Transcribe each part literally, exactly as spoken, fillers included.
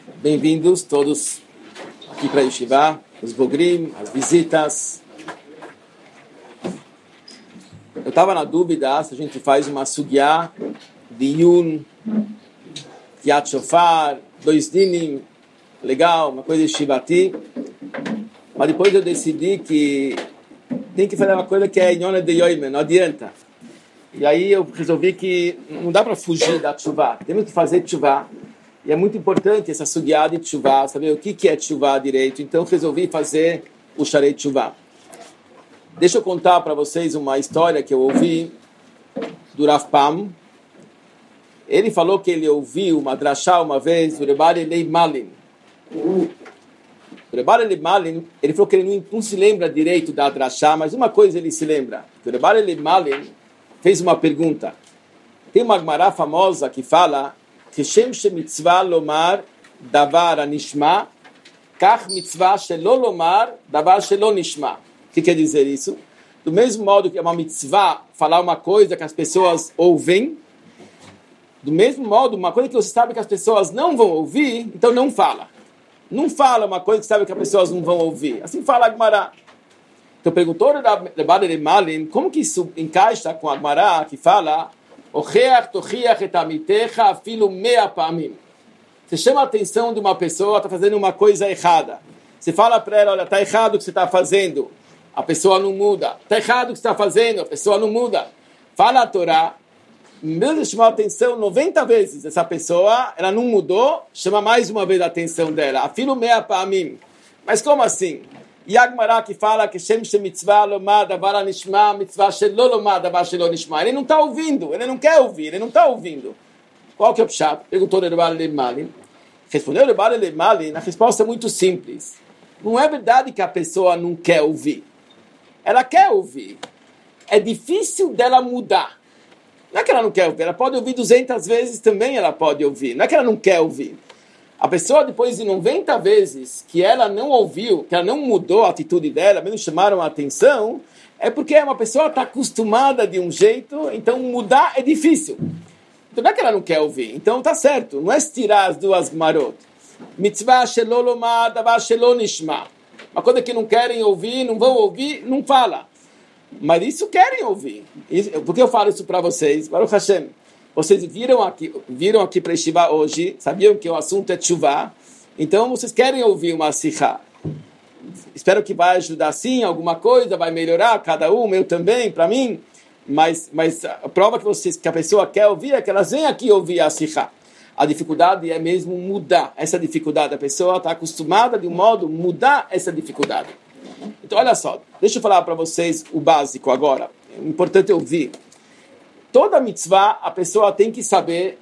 Bem-vindos todos aqui para Yeshiva, os Bogrim, as visitas. Eu estava na dúvida se a gente faz uma sugiá de Yun, Yat Shofar, dois dinim, legal, uma coisa de Shivati. Mas depois eu decidi que tem que fazer uma coisa que é Yonah de Yoime, não adianta. E aí eu resolvi que não dá para fugir da Tshuvah, temos que fazer Tshuvah. E é muito importante essa sugiá de Tshuvah, saber o que é Tshuvah direito. Então resolvi fazer o Sharei Tshuvah. Deixa eu contar para vocês uma história que eu ouvi do Rav Pam. Ele falou que ele ouviu uma drashá uma vez do Rebbe Elei Malin. O Rebbe Elei Malin, ele falou que ele não, não se lembra direito da drashá, mas uma coisa ele se lembra. O Rebbe Elei Malin fez uma pergunta. Tem uma Gemara famosa que fala Keshem shemitzvah lomar davar anishma kach mitzvah shelo lomar davar shelo nishma. O que quer dizer isso? Do mesmo modo que é uma mitzvah falar uma coisa que as pessoas ouvem, do mesmo modo, uma coisa que você sabe que as pessoas não vão ouvir, então não fala. Não fala uma coisa que sabe que as pessoas não vão ouvir. Assim fala a Gemara. Então perguntou o Rebbe Elei Malin, como que isso encaixa com a Gemara que fala Ocheach tochiach et amitecha afilu mea pa'amim. Você chama a atenção de uma pessoa que está fazendo uma coisa errada. Você fala para ela, olha, está errado o que você está fazendo. A pessoa não muda. Está errado o que você está fazendo. A pessoa não muda. Fala a Torá. Mesmo chamar a atenção noventa vezes, essa pessoa, ela não mudou, chama mais uma vez a atenção dela. Afilu mea pa'amim. Mas como assim? E a Gemara que fala que Shem Shem Mitzvah Lomar Davar Anishma Mitzvah Shelo Lomar Davar Shelo Nishma. Ele não está ouvindo, ele não quer ouvir, ele não está ouvindo. Qual que é o pshat? Perguntou o Rebbe Elei Malin. Respondeu o Rebbe Elei Malin, a resposta é muito simples. Não é verdade que a pessoa não quer ouvir. Ela quer ouvir. É difícil dela mudar. Não é que ela não quer ouvir, ela pode ouvir duzentas vezes também, ela pode ouvir. Não é que ela não quer ouvir. A pessoa, depois de noventa vezes que ela não ouviu, que ela não mudou a atitude dela, mesmo chamaram a atenção, é porque uma pessoa está acostumada de um jeito, então mudar é difícil. Então não é que ela não quer ouvir. Então está certo, não é tirar as duas gemarot. Mitzvah shelo lomar davar shelo nishma. Uma coisa que não querem ouvir, não vão ouvir, não fala. Mas isso querem ouvir. Por que eu falo isso para vocês? Baruch Hashem. Vocês viram aqui, viram aqui para Yeshiva hoje, sabiam que o assunto é Tshuvah, então vocês querem ouvir uma sikha. Espero que vai ajudar sim, alguma coisa, vai melhorar, cada um, eu também, para mim, mas, mas a prova que, vocês, que a pessoa quer ouvir é que elas vêm aqui ouvir a sikha. A dificuldade é mesmo mudar essa dificuldade, a pessoa está acostumada de um modo mudar essa dificuldade. Então olha só, deixa eu falar para vocês o básico agora, é importante ouvir. Toda mitzvah, a pessoa tem que saber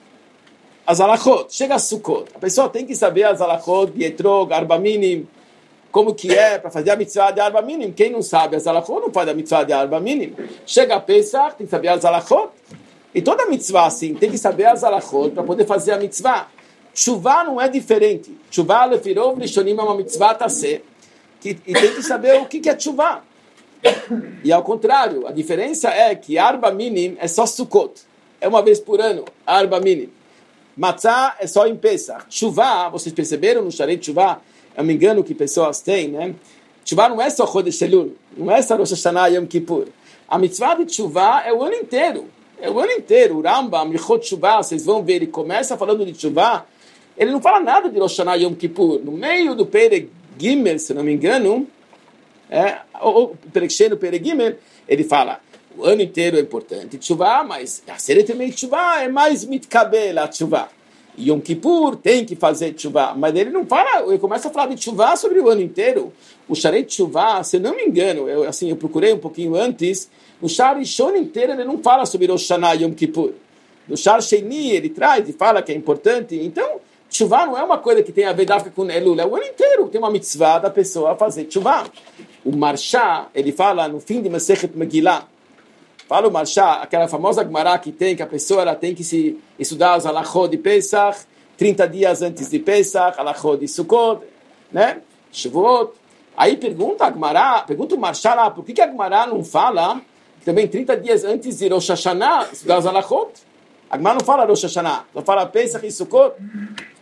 as halachot. Chega a Sukkot. A pessoa tem que saber as halachot de etrog, arba minim, como que é para fazer a mitzvah de arba minim. Quem não sabe as halachot não faz a mitzvah de arba minim. Chega a Pesach, tem que saber as halachot. E toda mitzvah, assim, tem que saber as halachot para poder fazer a mitzvah. Tshuvah não é diferente. Tshuvah lefirov lishonim é uma mitzvah taseh. E tem que saber o que é tshuvah. E ao contrário, a diferença é que arba minim é só Sukkot. É uma vez por ano, arba minim. Matzah é só em Pesach. Tshuvah, vocês perceberam no Sharei Tshuvah? É um engano que pessoas têm, né? Tshuvah não é só Chodesh Elul, não é só Rosh Hashanah e Yom Kippur. A mitzvah de Tshuvah é o ano inteiro. É o ano inteiro. O Rambam, Lichot Tshuvah, vocês vão ver, ele começa falando de Tshuvah, ele não fala nada de Rosh Hashanah e Yom Kippur. No meio do Perek Gimel, se não me engano, é, o Pereksheno Peregimel, ele fala, o ano inteiro é importante Tshuvah, mas a Seretemei Tshuvah é mais mitkabel a Tshuvah. Yom Kippur tem que fazer Tshuvah, mas ele não fala, ele começa a falar de Tshuvah sobre o ano inteiro. O Sharei Tshuvah, se eu não me engano, eu, assim, eu procurei um pouquinho antes, no Shar Rishon inteiro ele não fala sobre Rosh Hashanah e Yom Kippur. No Shar Sheni ele traz e fala que é importante, então Tshuvah não é uma coisa que tem a ver com Elul, é o ano inteiro, tem uma mitzvah da pessoa fazer Tshuvah. O Marsha, ele fala no fim de Masechet Megillah, fala o Marsha, aquela famosa Gemara que tem, que a pessoa ela tem que se estudar as halachot de Pesach, trinta dias antes de Pesach, halachot de Sukkot, né? Shavuot. Aí pergunta a Gemara, pergunta o Marsha lá, por que, que a Gemara não fala também trinta dias antes de Rosh Hashanah estudar as halachot? A Gemara não fala Rosh Hashanah, só fala Pesach e Sukkot.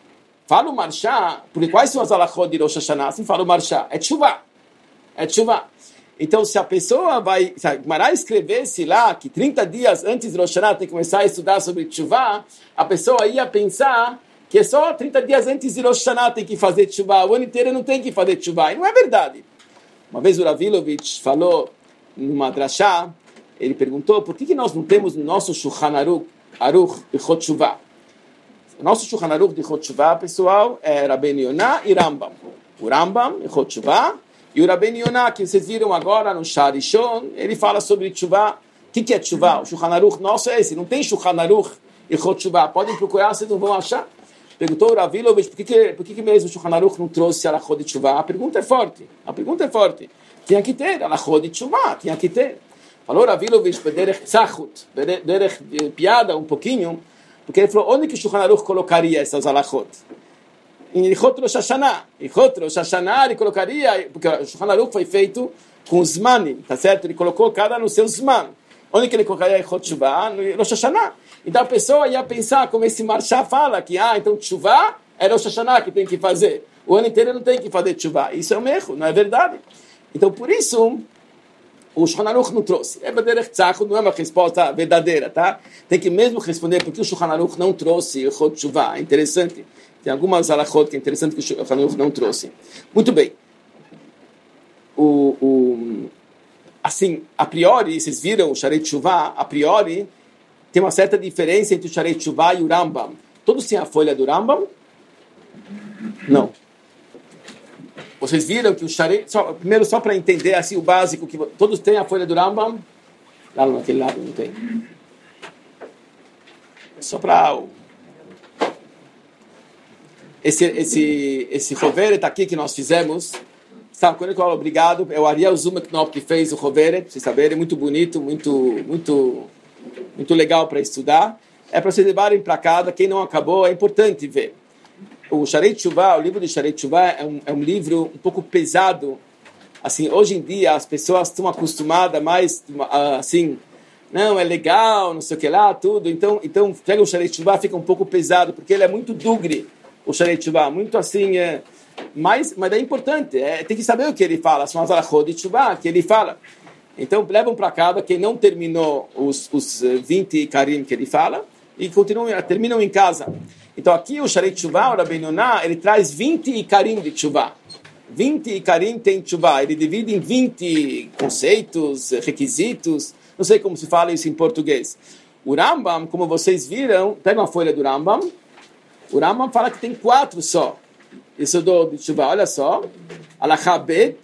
Fala o Marshá, porque quais são as alachot de Rosh Hashanah? Assim fala o Marshá, é tshuva, é tshuva. Então, se a pessoa vai, se a Gemara escrevesse lá que trinta dias antes de Rosh Hashanah tem que começar a estudar sobre tshuva, a pessoa ia pensar que é só trinta dias antes de Rosh Hashanah tem que fazer tshuva, o ano inteiro não tem que fazer tshuva, e não é verdade. Uma vez o Ravilovich falou numa drashá, ele perguntou por que, que nós não temos no nosso Shulchan Aruch, Aruch Ilchot Tshuva. O nosso Shulchan Aruch de Ilchot Tshuva, pessoal, é Rabbeinu Yonah e Rambam. O Rambam, Ilchot Tshuva, e o Rabbeinu Yonah, que vocês viram agora no Shah Rishon, ele fala sobre Tshuva. O que, que é Tshuva? O Shulchan Aruch nosso é esse, não tem Shulchan Aruch Ilchot Tshuva. Podem procurar, vocês não vão achar. Perguntou o Ravilovich, por que, que, por que, que mesmo o Shulchan Aruch não trouxe alachot de Tshuva? A pergunta é forte, a pergunta é forte. Tinha que ter alachot de Tshuva, tinha que ter. Falou Ravilovich, derech tzachut, derech piada um pouquinho, porque ele falou, onde que o Shulchan Aruch colocaria essas alachot? Em Ilchot Rosh Hashanah. Ilchot Rosh Hashanah ele colocaria, porque o Shulchan Aruch foi feito com os zmanim, tá certo? Ele colocou cada no seu zman. Onde que ele colocaria Ilchot Tshuva? No Rosh Hashanah. Então a pessoa ia pensar, como esse Marshá fala, que ah, então Tshuva é Rosh Hashanah que tem que fazer. O ano inteiro não tem que fazer Tshuva. Isso é um erro, não é verdade? Então por isso o Shulchan Aruch não trouxe. É derech tzachut, não é uma resposta verdadeira, tá? Tem que mesmo responder porque o Shulchan Aruch não trouxe Ilchot Tshuva. É interessante. Tem algumas alachot que é interessante que o Shulchan Aruch não trouxe. Muito bem. O, o, assim, a priori, vocês viram o Sharei Tshuva, a priori, tem uma certa diferença entre o Sharei Tshuva e o Rambam. Todos têm a folha do Rambam? Não. Vocês viram que o Sharei... Só, primeiro, só para entender assim, o básico, que todos têm a folha do Rambam? Lá naquele lado não tem. Só para... Esse, esse, esse Hoveret aqui que nós fizemos... Sabe, quando eu falo obrigado, é o Ariel Zumeknop que fez o Hoveret, pra vocês saberem, muito bonito, muito, muito, muito legal para estudar. É para vocês levarem para casa, quem não acabou, é importante ver. O Sharei Tshuva, o livro de Sharei Tshuva é um, é um livro um pouco pesado. Assim, hoje em dia as pessoas estão acostumadas mais, assim, não, é legal, não sei o que lá, tudo. Então, então pega o Sharei Tshuva, fica um pouco pesado, porque ele é muito dugre, o Sharei Tshuva, muito assim... É, Mas, mas é importante, é, tem que saber o que ele fala, são as alachot de Tshuva que ele fala. Então, levam para casa quem não terminou os, os vinte Ikarim que ele fala e continuam, terminam em casa. Então, aqui o Sharei Tshuva, o Rabbeinu Yonah, ele traz vinte Ikarim de Tshuva. vinte Ikarim tem Tshuva, ele divide em vinte conceitos, requisitos, não sei como se fala isso em português. O Rambam, como vocês viram, pega uma folha do Rambam, o Rambam fala que tem quatro só. Isso do Tshuva, olha só. Alachá Bet,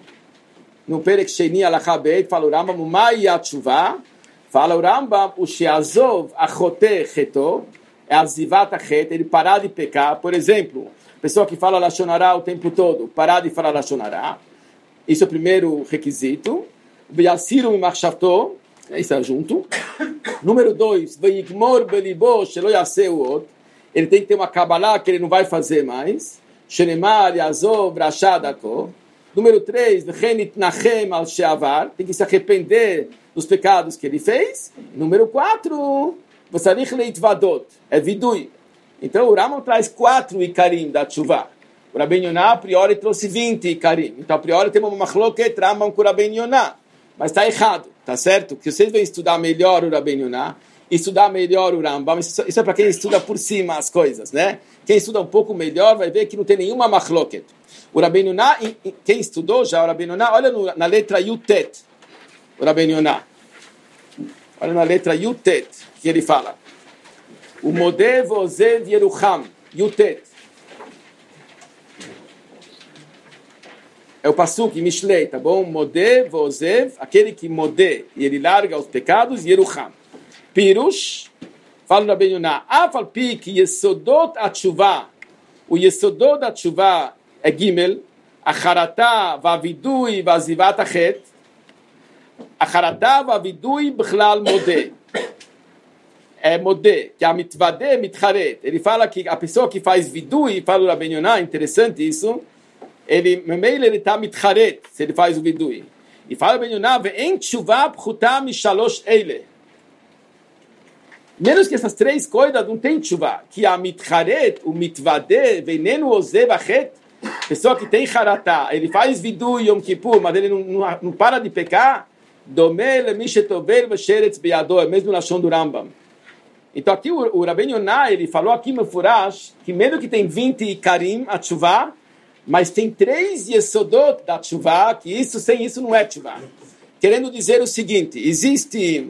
no Perek Sheni, Alachá Bet, fala o Rambam, o Mai Tshuva, fala o Rambam, o Sheazov Achote Cheto, é a Zivat Achet, ele parar de pecar. Por exemplo, pessoa que fala Lashon Hara o tempo todo, parar de falar Lashon Hara. Isso é o primeiro requisito. V'yasiru mimachshavto, isso é junto. Número dois, V'yigmor belibo shelo yaseu od, ele tem que ter uma Kabbalah que ele não vai fazer mais. Shenemar, Yazov, Rashadako. Número três, Nachem al Sheavar, tem que se arrepender dos pecados que ele fez. Número quatro, Vasarich Leitvadot, é Vidui. Então o Rambam traz quatro Ikarim da Tshuva. O Rabbeinu Yonah, a priori, trouxe vinte Ikarim. Então a priori tem uma machloket Rambam com o Rabbeinu Yonah. Mas está errado, tá certo? Que vocês vão estudar melhor o Rabbeinu Yonah, estudar melhor o Rambam, isso é para quem estuda por cima as coisas, né? Quem estuda um pouco melhor vai ver que não tem nenhuma machloket. O Rabbeinu Yonah, quem estudou já o Rabbeinu Yonah, olha no, na letra Yutet, o Rabbeinu Yonah. Olha na letra Yutet, que ele fala. O Modev Ozev Yerucham, Yutet. É o Pasuk, Mishlei, tá bom? Modev Ozev, aquele que mode, e ele larga os pecados, Yerucham. Pirush, fala o Rabbeinu Yonah, Afal pi ki yesodot atshuva, o yesodot atshuva é Gimel, acharata vavidui vazivat achet, acharata vavidui bchlal mode, é mode, que a mitvade mitcharet, ele fala que a pessoa que faz vidui, fala o Rabbeinu Yonah, interessante isso, ele, ele está mitcharet, se ele faz o vidui, e fala o Rabbeinu Yonah, ve'en tshuva pchuta mishalosh eile, Menos que essas três coisas não tem tshuva. Que a mitcharet, o mitvade, veneno oze bachet, pessoa que tem haratá, ele faz vidu yom kippur, mas ele não, não, não para de pecar, domele mishetovel v'sheretz beyado, é mesmo na Lashon do Rambam. Então aqui o, o Rabbeinu Yonah, ele falou aqui no Furash, que mesmo que tem vinte ikarim, a tshuva, mas tem três yesodot da tshuva, que isso, sem isso não é tshuva. Querendo dizer o seguinte, existe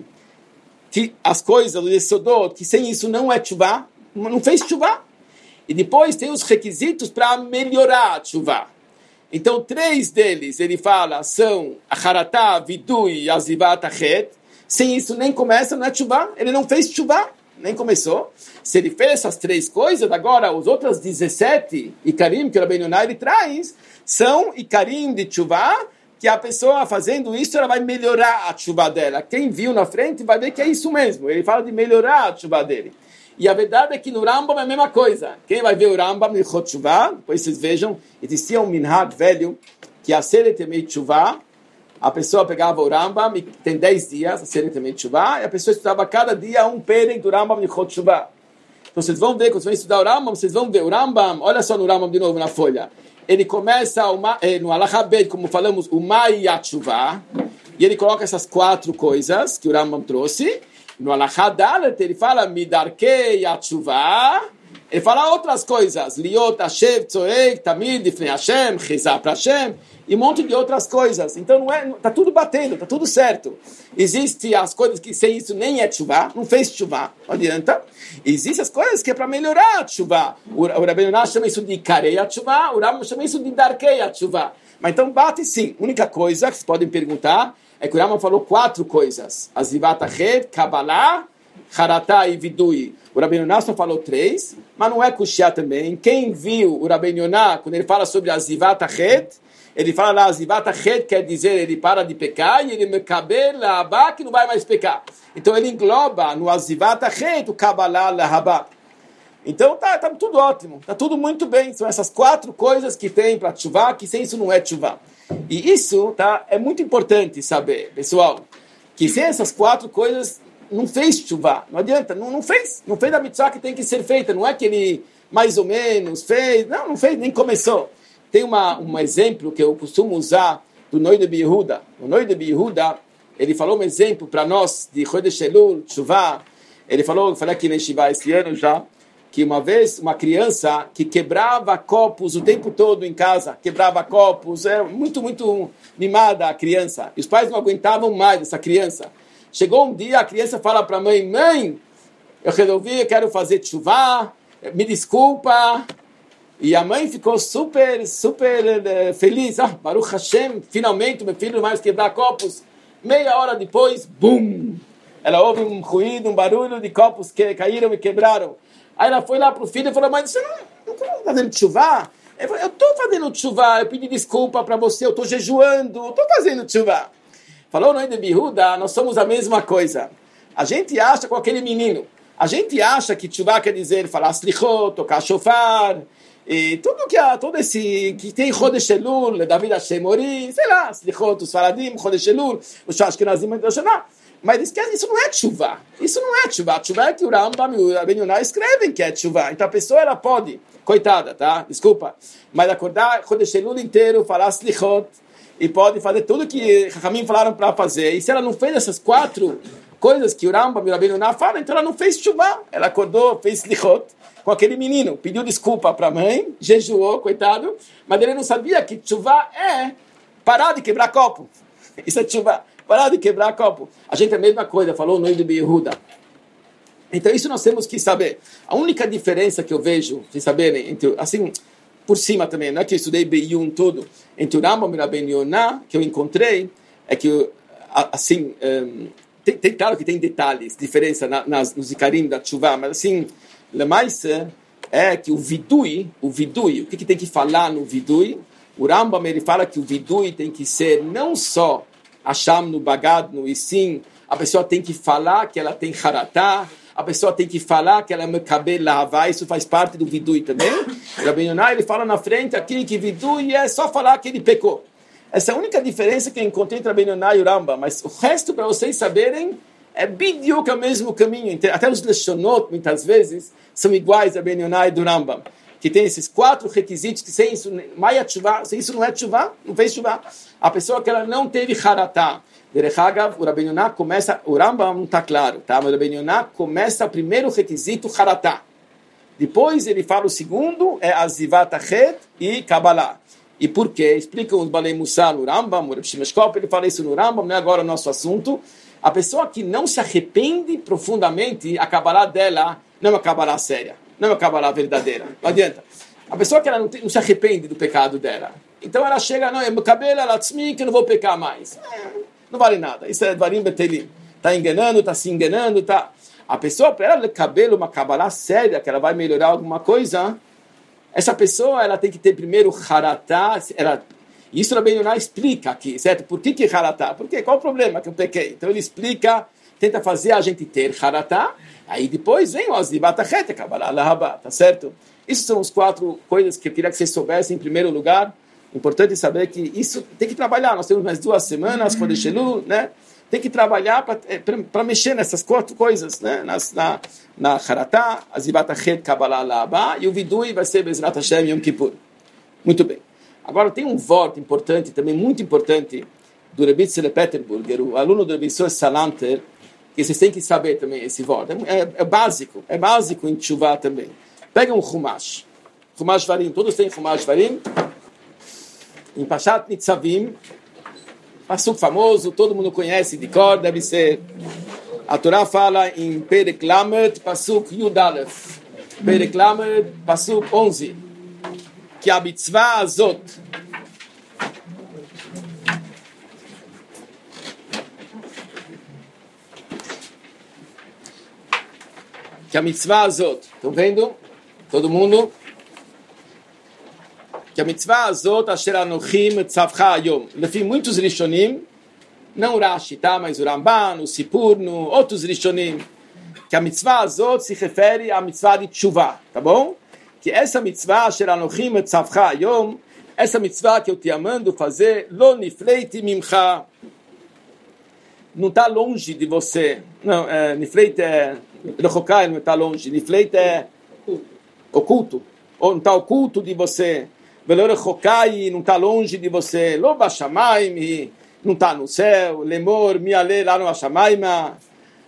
que as coisas do yesodot, que sem isso não é tshuva, não fez tshuva. E depois tem os requisitos para melhorar a tshuva. Então, três deles, ele fala, são a haratá, vidu e azivat achet. Sem isso nem começa, não é tshuva. Ele não fez tshuva, nem começou. Se ele fez essas três coisas, agora os outros dezessete ikarim que o Rabbeinu Yonah ele traz, são ikarim de tshuva, que a pessoa fazendo isso, ela vai melhorar a tshuva dela. Quem viu na frente vai ver que é isso mesmo. Ele fala de melhorar a tshuva dele. E a verdade é que no Rambam é a mesma coisa. Quem vai ver o Rambam no Ilchot Teshuvah, depois vocês vejam, existia um minhag velho, que a Aseret Yemei Teshuvah, a pessoa pegava o Rambam, e tem dez dias, a Aseret Yemei Teshuvah, e a pessoa estudava cada dia um perek do Rambam no Ilchot Teshuvah. Então vocês vão ver, quando vocês vão estudar o Rambam, vocês vão ver o Rambam, olha só no Rambam de novo na folha, ele começa uma, eh, no Alachabed, como falamos, o Mai Teshuvah, e ele coloca essas quatro coisas que o Rambam trouxe. No Alachadalet ele fala Midarkei Atshuva, ele fala outras coisas, Liot Hashem Tzoek Tamid Difnei Hashem, Chizah para Hashem, e um monte de outras coisas. Então não é, tá tudo batendo, tá tudo certo. Existem as coisas que sem isso nem é Tshuva, não fez Tshuva, não adianta. Existem as coisas que é para melhorar a Tshuva. O, o Rabbeinu Yonah chama isso de Karei Atshuva, o Rambam chama isso de Darkei Atshuva. Mas então bate sim. A única coisa que vocês podem perguntar é que o Rambam falou quatro coisas. Azivat achet, Kabbalah, Haratá e Vidui. O Rabbeinu Yonah só falou três, mas não é Kushia também. Quem viu o Rabbeinu Yonah, quando ele fala sobre Azivat achet, ele fala lá, Azivat achet quer dizer ele para de pecar e ele mekabel lahabá, que não vai mais pecar. Então ele engloba no Azivat achet o Kabbalah lahabá. Então tá, tá tudo ótimo, tá tudo muito bem. São essas quatro coisas que tem para tshuva, que sem isso não é tshuva. E isso tá, é muito importante saber, pessoal, que sem essas quatro coisas não fez tshuva, não adianta, não, não fez, não fez a mitzvah que tem que ser feita, não é que ele mais ou menos fez, não, não fez, nem começou. Tem uma, um exemplo que eu costumo usar do Noi de Yehuda. O Noi de Yehuda, ele falou um exemplo para nós de Chodesh Elul, tshuva. Ele falou, eu falei aqui na Yeshiva esse ano já, que uma vez uma criança que quebrava copos o tempo todo em casa, quebrava copos, era muito, muito mimada a criança. E os pais não aguentavam mais essa criança. Chegou um dia, a criança fala para a mãe, mãe, eu resolvi, eu quero fazer tshuva, me desculpa. E a mãe ficou super, super uh, feliz. Ah, Baruch Hashem, finalmente meu filho não vai mais quebrar copos. Meia hora depois, bum! Ela ouve um ruído, um barulho de copos que caíram e quebraram. Aí ela foi lá para o filho e falou, mas você não está fazendo tshuva? Eu falei, eu estou fazendo tshuva, eu pedi desculpa para você, eu estou jejuando, estou fazendo tshuva. Falou no de Yehuda, nós somos a mesma coisa. A gente acha com aquele menino, a gente acha que tshuva quer dizer falar slichot, tocar shofar, e tudo que há, todo esse, que tem Chodesh Elul, David Hashem Ori, sei lá, slichot, os faradim, Chodesh Elul, os Ashkenazim, o Shana. Mas esquece, isso não é tshuva. Isso não é tshuva. Tshuva é que o Rambam e o Rabbeinu Yonah escrevem que é tshuva. Então a pessoa, ela pode, coitada, tá? Desculpa. Mas acordar Chodesh Elul inteiro, falar slichot, e pode fazer tudo que Chachamim falaram para fazer. E se ela não fez essas quatro coisas que o Rambam e o Rabbeinu Yonah falam, então ela não fez tshuva. Ela acordou, fez slichot com aquele menino, pediu desculpa para a mãe, jejuou, coitado, mas ele não sabia que tshuva é parar de quebrar copo. Isso é tshuva. Parar de quebrar copo. A gente é a mesma coisa, falou no de Yehuda. Então isso nós temos que saber. A única diferença que eu vejo, vocês saberem, entre, assim, por cima também, não é que eu estudei Beyun tudo, entre o Rambam e o Rabbeinu Yonah, que eu encontrei, é que, assim, um, tem, tem, claro que tem detalhes, diferença na, nas, nos ikarim da tshuva, mas assim, mais é que o vidui, o vidui, o que, que tem que falar no vidui? O Rambam, ele fala que o vidui tem que ser não só Hasham no bagadno, e sim, a pessoa tem que falar que ela tem haratá, a pessoa tem que falar que ela é mekabel lahavá, isso faz parte do vidui também. O Rabbeinu Yonah, ele fala na frente aqui que vidui é só falar que ele pecou. Essa é a única diferença que eu encontrei entre o Rabbeinu Yonah e o Rambam, mas o resto, para vocês saberem, É bidiuk, é o mesmo caminho. Até os leshonot, muitas vezes, são iguais a Ben Yonah e do Rambam. Que tem esses quatro requisitos, que sem isso, Maya tshuva, sem isso não é tshuva, não fez tshuva. A pessoa que ela não teve haratá. Derechagav, o Rabbeinu Yonah começa, o Rambam não está claro, tá? Mas o Rabbeinu Yonah começa o primeiro requisito, haratá. Depois ele fala o segundo, é Azivat Achet e Kabbalah. E por quê? Explica o Balei Mussar no Rambam, o Reb Shimon Shkop, ele fala isso no Rambam, não é agora o nosso assunto. A pessoa que não se arrepende profundamente, a Kabbalah dela não é uma Kabbalah séria, não é uma Kabbalah verdadeira, não adianta. A pessoa que ela não, tem, não se arrepende do pecado dela, então ela chega, não, eu cabelo, ela tzmi, que eu não vou pecar mais. É, não vale nada, isso é Dvarim Betelim. Está enganando, está se enganando, está... A pessoa, para ela cabelo, uma Kabbalah séria, que ela vai melhorar alguma coisa, essa pessoa, ela tem que ter primeiro haratá, ela... Isso o Rabbeinu Yonah explica aqui, certo? Por que que haratá? Porque qual o problema que eu pequei? Então ele explica, tenta fazer a gente ter haratá, aí depois vem o Azivat Achet, Kabbalah Lahabá, tá certo? Isso são as quatro coisas que eu queria que vocês soubessem em primeiro lugar. Importante saber que isso tem que trabalhar. Nós temos mais duas semanas, Chodesh Elul, né? Tem que trabalhar para mexer nessas quatro coisas, né? Nas, na na haratá, Azivat Achet, Kabbalah Lahabá, e o Vidui vai ser Bezrat Hashem Yom Kippur. Muito bem. Agora, tem um voto importante, também muito importante, do Rebbe Tzele Peterburger, o aluno do Rebbe Yisrael Salanter, que vocês têm que saber também esse voto. É, é, é básico, é básico em Teshuvah também. Pega um Chumash, Chumash Varim, todos têm Chumash Varim, em Pashat Nitzavim, passuco famoso, todo mundo conhece de cor, deve ser. A Torá fala em Perek Lamed, passuco Yud Aleph, Perek Lamed, passuco onze. Que a mitzvah azot, que a mitzvah azot, estão vendo? Todo mundo? Que a mitzvah azot, asher anochim tzavcha ayom. Lefi muitos rishonim, não Rashi, tá? Mas o Ramban, o Sipurno, outros rishonim, que a mitzvah azot se refere à mitzvah de teshuvah, tá bom? Que essa mitzvah, asher anochim tzavcha ayom, essa mitzvah que eu te amando fazer, lo nifleiti mimcha, não está longe de você. Não, é, nifleit é, rechokai não está longe, nifleit é oculto, ou não está oculto de você, velo rechokai não está longe de você, lo bashamayim, não está no céu, lemor, miale lá no bashamayim,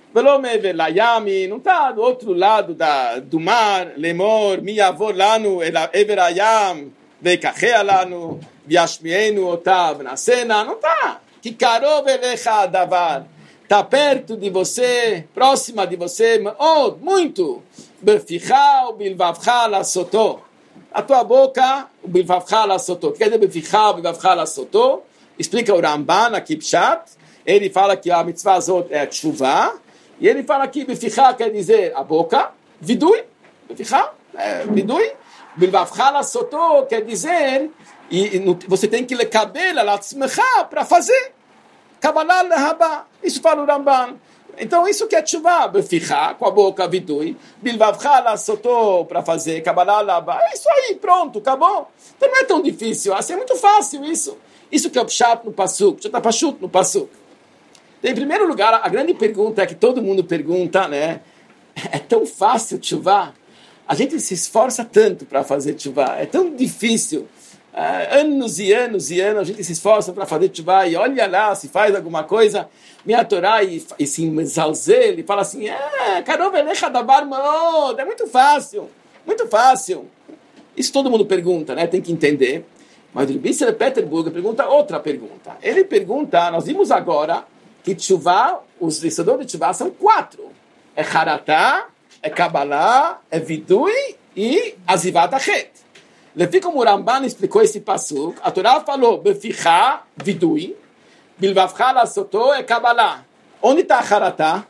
não está do outro lado da, do mar, lemor, miavor lanu, everayam, veikachea lanu, viashmienu otav na cena, não está. Que karov elecha davar, está perto de você, próxima de você, oh, muito. Befichá, bilvavchá lasotó. A tua boca, o bilvavchá lasotó. Quer dizer, befichá, bilvavchá lasotó? Explica o Ramban aqui, Pshat. Ele fala que a mitzvah azot é a teshuvah. E ele fala que befichá quer dizer a boca, vidui, befichá, é, vidui, bilvavchá lasotó quer dizer, e, e você tem que lekabel alatzmecha para fazer, Kabbalah Lahabá, isso fala o Ramban. Então isso que é teshuvah, befichá, com a boca, vidui, bilvavchá lasotó para fazer, Kabbalah Lahabá, é isso aí, pronto, acabou. Então não é tão difícil, assim é muito fácil isso. Isso que é o pshat no pasuk, pshat pashut no pasuk. Em primeiro lugar, a grande pergunta é que todo mundo pergunta, né? É tão fácil teshuvah? A gente se esforça tanto para fazer teshuvah, é tão difícil. Uh, anos e anos e anos a gente se esforça para fazer teshuvah e olha lá se faz alguma coisa, minha Torá e, e se exalzer, e fala assim, é, karov elecha davar meod, é muito fácil, muito fácil. Isso todo mundo pergunta, né? Tem que entender. Mas o Rebbe Tzele Peterburger pergunta outra pergunta. Ele pergunta, nós vimos agora que teshuvah, os liçadores de teshuvah são quatro. É haratá, é Kabbalah, é vidui e azivat achet. Lefi como o Ramban explicou esse pasuk, a Torá falou, befichá, vidui, bilvavchá lasotó, é Kabbalah. Onde está a haratá?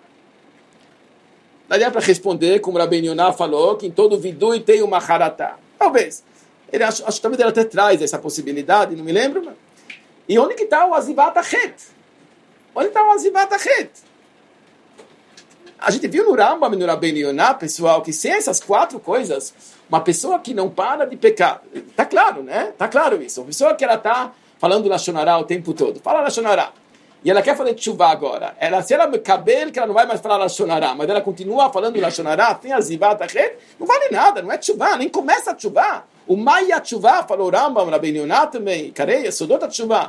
Daria para responder, como o Rabbeinu Yonah falou, que em todo vidui tem uma haratá. Talvez. Ele acho, acho que talvez ele até traz essa possibilidade, não me lembro. E onde que está o azivat achet? Onde está o azivat achet? A gente viu no Rambam e no Rabbeinu Yonah, pessoal, que sem essas quatro coisas, uma pessoa que não para de pecar, está claro, né? Está claro isso. Uma pessoa que ela está falando Lashon Hara o tempo todo, fala Lashon Hara. e ela quer fazer tshuva agora. Ela, se ela me cabelo, que ela não vai mais falar Lashon Hara, mas ela continua falando Lashon Hara, tem a Zivat Achet, não vale nada, não é tshuva, nem começa a tshuva. O Maya tshuva, falou o Rambam, Rabbeinu Yonah também, Kareia, Sodot tshuva.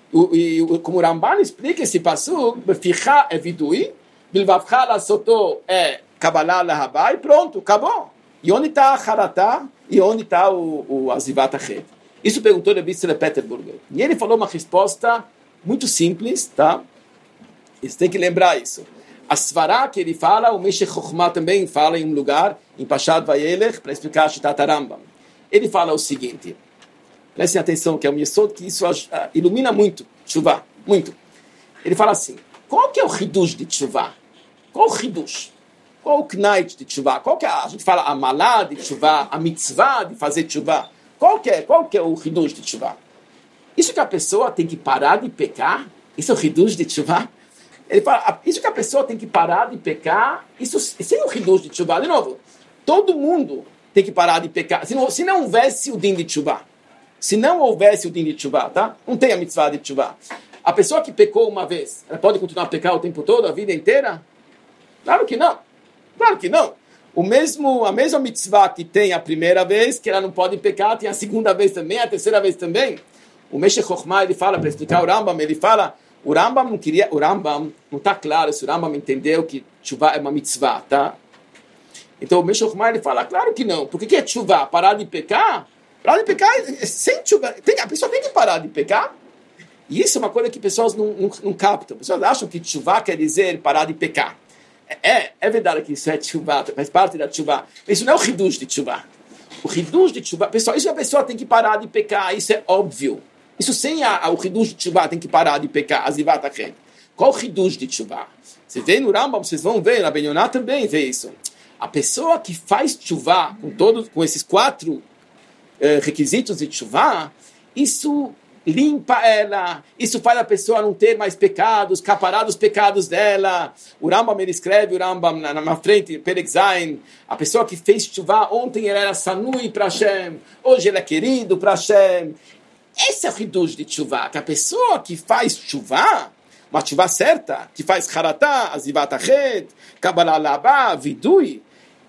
E como o Ramban explica esse passuco, Beficha é vidui, Bilvavcha lasoto é Kabbalah lahabá, e pronto, acabou. E onde está a Haratá? E onde está o, o Azivat Achet? Isso perguntou Rebbe Israel Peterburger. E ele falou uma resposta muito simples, tá? Você tem que lembrar isso. A Svará que ele fala, o Meshech Chokhmah também fala em um lugar, em Pashat Vayelech, para explicar a Shitat Rambam. Ele fala o seguinte, prestem atenção, que é um yesod que isso ilumina muito, tshuva, muito. Ele fala assim, qual que é o hidush de tshuva? Qual o hidush? Qual o knait de tshuva? Qual que é, a gente fala a malá de tshuva, a mitzvah de fazer tshuva? Qual que é, qual que é o hidush de tshuva? Isso que a pessoa tem que parar de pecar, isso é o hidush de tshuva? Ele fala, isso que a pessoa tem que parar de pecar, isso, isso é o hidush de tshuva. De novo, todo mundo tem que parar de pecar. Se não, se não houvesse o din de tshuva, se não houvesse o din de tshuva, tá? Não tem a mitzvah de tshuva. A pessoa que pecou uma vez, ela pode continuar a pecar o tempo todo, a vida inteira? Claro que não. Claro que não. O mesmo, a mesma mitzvah que tem a primeira vez, que ela não pode pecar, tem a segunda vez também, a terceira vez também. O Meshech Chokhmah, ele fala, para explicar o Rambam, ele fala, o Rambam não queria, o Rambam, não está claro se o Rambam entendeu que tshuva é uma mitzvah, tá? Então o Meshech Chokhmah, ele fala, claro que não. Por que é tshuva? Parar de pecar? Parar de pecar é sem tshuva. Tem, a pessoa tem que parar de pecar. E isso é uma coisa que pessoas não, não, não captam. Pessoas acham que tshuva quer dizer parar de pecar. É, é verdade que isso é tshuva, faz parte da tshuva. Isso não é o hidush de tshuva. O hidush de tshuva, pessoal, isso a pessoa tem que parar de pecar, isso é óbvio. Isso sem a, a, o hidush de tshuva tem que parar de pecar, azivat achet. Qual o hidush de tshuva? Você vê no Rambam, vocês vão ver, na Ben Yonah também vê isso. A pessoa que faz tshuva com todos, com esses quatro eh, requisitos de tshuva, isso limpa ela, isso faz a pessoa não ter mais pecados, caparar dos pecados dela. O Rambam, ele escreve, o Rambam na, na frente, Perek Zayin, a pessoa que fez tshuva, ontem ela era sanui para Hashem, hoje ela é querido para Hashem. Esse é o hidush de tshuva, que a pessoa que faz tshuva, uma tshuva certa, que faz haratá, azivat achet, kabbalah labá, vidui,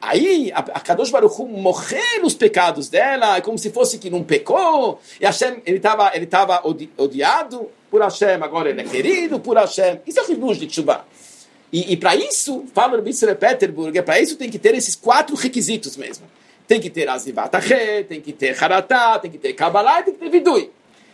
aí a, a Kadosh Baruch Hu morrer os pecados dela, é como se fosse que não pecou, e Hashem, ele estava ele tava odi, odiado por Hashem, agora ele é querido por Hashem. Isso é o hidush de tshuva. E, e para isso, fala o Rebbe Israel Peterburger, para isso tem que ter esses quatro requisitos mesmo. Tem que ter azivat achet, tem que ter haratá, tem que ter kabbalah, tem que ter vidui.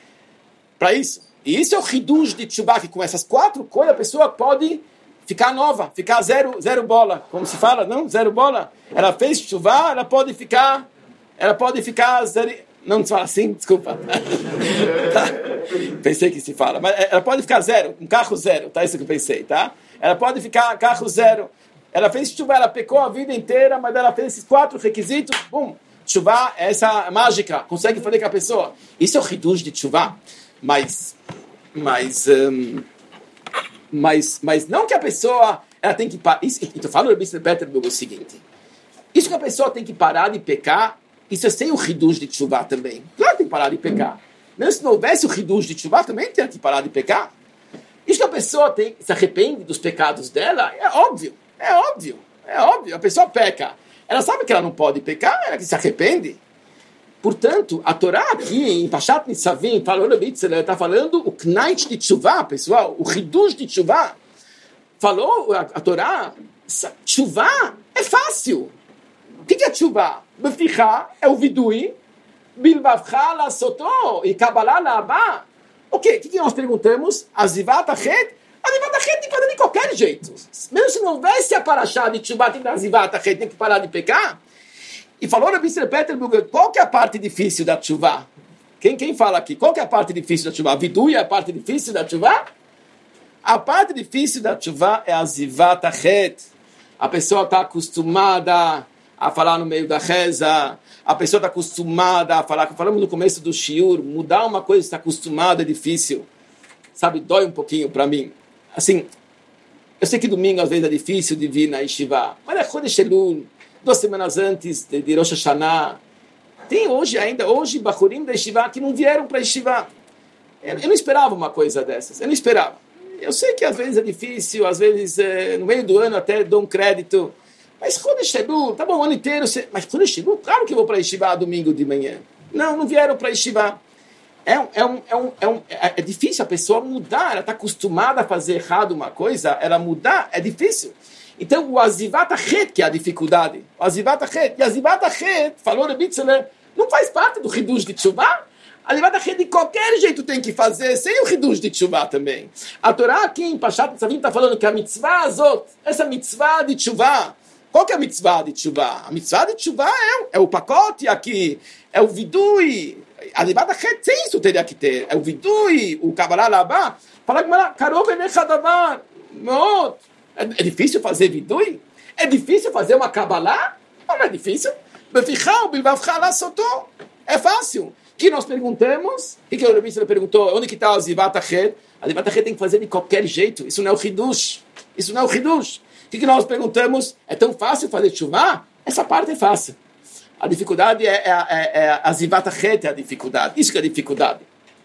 Para isso. E isso é o hidush de tshuva, que com essas quatro coisas a pessoa pode ficar nova, ficar zero, zero bola, como se fala, não? Zero bola. Ela fez tshuva, ela pode ficar, ela pode ficar zero, não se fala assim, desculpa. Tá? Pensei que se fala, mas ela pode ficar zero, um carro zero, tá? Isso que eu pensei, tá? Ela pode ficar carro zero. Ela fez tshuva, ela pecou a vida inteira, mas ela fez esses quatro requisitos, bum, tshuva é essa mágica, consegue fazer com a pessoa. Isso é o hidush de tshuva, mas, mas, um, Mas, mas não que a pessoa ela tem que parar. Então, fala o Rebbe Israel Peterburger o seguinte: isso que a pessoa tem que parar de pecar, isso é sem o hidush de tshuva também. Claro que tem que parar de pecar. Mesmo se não houvesse o hidush de tshuva, também tem que parar de pecar. Isso que a pessoa tem, se arrepende dos pecados dela, é óbvio. É óbvio. É óbvio. A pessoa peca. Ela sabe que ela não pode pecar, ela que se arrepende. Portanto, a Torá aqui, em Pashat Nitzavim, está falando o knait de tshuva, pessoal, o hidush de tshuva. Falou a, a Torá, tshuva é fácil. O que, que é tshuva? Beficha é o vidui, bilvavcha lasotó, e kabbalah laabá. O que? O que, que nós perguntamos? Azivat achet? Azivat achet tem que fazer de qualquer jeito. Mesmo se não houvesse a parashá de tshuva, tem que azivat achet, tem que parar de pecar. E falou Rebbe Israel Peterburger, qual que é a parte difícil da tshuva? Quem, quem fala aqui? Qual que é a parte difícil da tshuva? Vidui é a parte difícil da tshuva? A parte difícil da tshuva é a zivat achet. A pessoa está acostumada a falar no meio da reza. A pessoa está acostumada a falar, falamos no começo do shiur, mudar uma coisa que está acostumada é difícil. Sabe, dói um pouquinho para mim. Assim, eu sei que domingo às vezes é difícil de vir na yeshiva, mas é Chodesh Elul, duas semanas antes de, de Rosh Hashanah. Tem hoje ainda, hoje, Bachurim da Yeshiva que não vieram para a Yeshiva. Eu, eu não esperava uma coisa dessas, eu não esperava. eu sei que às vezes é difícil, às vezes é, no meio do ano até dou um crédito, mas Chodesh Elul, tá bom, o ano inteiro, você... mas Chodesh Elul, claro que eu vou para Yeshiva domingo de manhã. Não, não vieram para Yeshiva. É, um, é, um, é, um, é, um, é, é difícil a pessoa mudar, ela está acostumada a fazer errado uma coisa, ela mudar é difícil. Então, o Azivat Achet, que é a dificuldade, o Azivat Achet, e Azivat Achet, falou Rebbe Itzler, não faz parte do Hidush de Teshuvah. Azivat Achet de qualquer jeito tem que fazer, sem o Hidush de Teshuvah também. A Torá aqui em Pashat Nitzavim está falando que a mitzvah azot, essa mitzvah de Teshuvah, qual que é a mitzvah de Teshuvah? A mitzvah de Teshuvah é, é o pacote aqui, é o vidui. A Azivat Achet, sem isso teria que ter. É o vidui, o Kabbalah Labá. Fala que Karov Enecha Davar. Não. É, é difícil fazer vidui? É difícil fazer uma Kabbalah? Não, não é difícil. É fácil. Que nós perguntamos, o que, que o Rebbe perguntou? Onde que está a Azivat Achet? A Azivat Achet tem que fazer de qualquer jeito. Isso não é o Hidush. Isso não é o Hidush. O que, que nós perguntamos? É tão fácil fazer Teshuvah? Essa parte é fácil. A dificuldade é, é, é, é a Azivat Achet, é a dificuldade. Isso que é a dificuldade.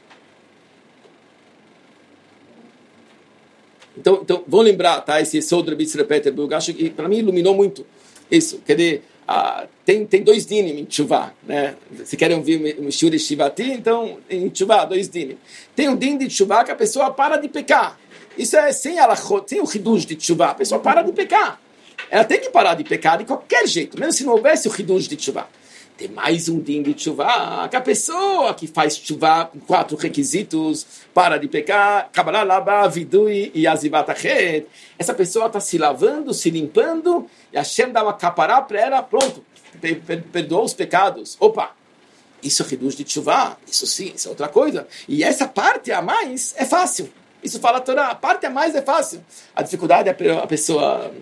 Então, então vão lembrar, tá? Esse Sod Rebbe Peterburg, acho que para mim iluminou muito isso. Quer dizer, ah, tem, tem dois dinim em Teshuvah, né? Se querem ouvir o Shuri Shivati, então em Teshuvah, dois dinim. Tem um din de Teshuvah que a pessoa para de pecar. Isso é sem alachot, sem o Hidush de Teshuvah. A pessoa para de pecar. Ela tem que parar de pecar de qualquer jeito, mesmo se não houvesse o Hidush de Teshuvah. Tem mais um din de Teshuvah, que a pessoa que faz Teshuvah com quatro requisitos, para de pecar, Kabbalah Labá, Vidui e Azivat Achet. Essa pessoa está se lavando, se limpando, e Hashem dá uma capará para ela, pronto, perdoou os pecados. Opa, isso é Hidush de Teshuvah, isso sim, isso é outra coisa. E essa parte a mais é fácil. Isso fala a Torá, a parte a mais é fácil. A dificuldade é a pessoa...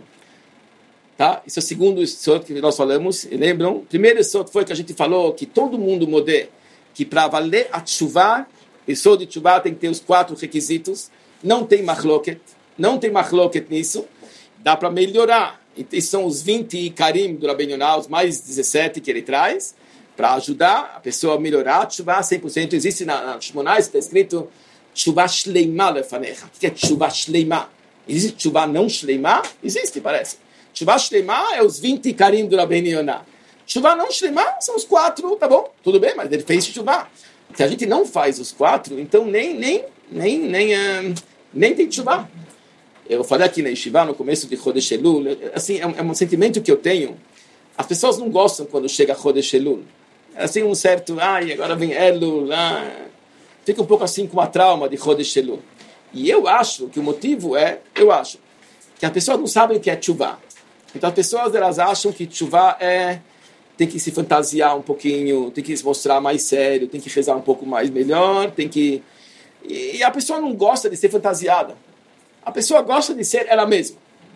Tá? Isso é o segundo sot que nós falamos. E lembram? O primeiro sot foi que a gente falou que todo mundo mudou, que para valer a Teshuvah, o sot de Teshuvah tem que ter os quatro requisitos. Não tem machloket. Não tem machloket nisso. Dá para melhorar. E são os vinte Karim do Rabbeinu Yonah, os mais dezessete que ele traz, para ajudar a pessoa a melhorar a Teshuvah cem por cento. Existe na, na Shmonai, está escrito Teshuvah Shleimah lefanecha. O que é Teshuvah Shleimah? Existe Teshuvah não Shleimah? Existe, parece. Teshuvah Shleimah é os vinte Karim do Rabbeinu Yonah. Teshuvah não Shleimah são os quatro, tá bom? Tudo bem, mas ele fez Teshuvah. Se a gente não faz os quatro, então nem, nem, nem, nem, uh, nem tem Teshuvah. Eu falei aqui na Yeshiva, no começo de Chodesh Elul, assim, é um, é um sentimento que eu tenho. As pessoas não gostam quando chega Chodesh Elul. É assim um certo, ai, agora vem Elul, ah, fica um pouco assim com a trauma de Chodesh Elul. E eu acho que o motivo é, eu acho, que as pessoas não sabem o que é Teshuvah. Então as pessoas elas acham que Teshuvah é tem que se fantasiar um pouquinho, tem que se mostrar mais sério, tem que rezar um pouco mais melhor, tem que e a pessoa não gosta de ser fantasiada. A pessoa gosta de ser ela mesma.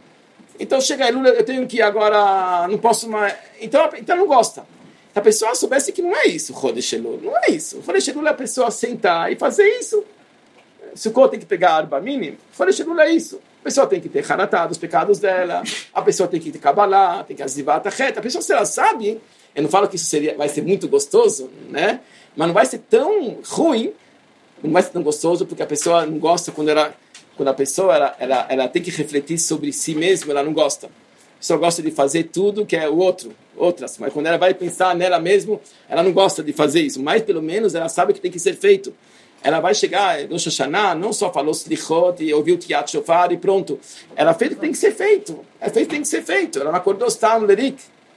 Então chega Elul, eu tenho que agora não posso mais, então então não gosta. Se a pessoa soubesse que não é isso, Chodesh Elul, não é isso. Chodesh Elul é a pessoa sentar e fazer isso. Sukkot tem que pegar a arba mínima. Chodesh Elul é isso. A pessoa tem que ter haratá dos pecados dela, a pessoa tem que ter Kabbalah, tem que azivat achet. A pessoa, se ela sabe, eu não falo que isso seria, vai ser muito gostoso, né? Mas não vai ser tão ruim, não vai ser tão gostoso, porque a pessoa não gosta quando, ela, quando a pessoa ela, ela, ela tem que refletir sobre si mesma, ela não gosta. A pessoa gosta de fazer tudo que é o outro, outras, mas quando ela vai pensar nela mesma, ela não gosta de fazer isso, mas pelo menos ela sabe que tem que ser feito. Ela vai chegar no Shoshaná, não só falou Slichot e ouviu Tiyat Shofar e pronto. Ela fez o que tem que ser feito. Ela fez o que tem que ser feito. Ela não acordou Stam Lerik.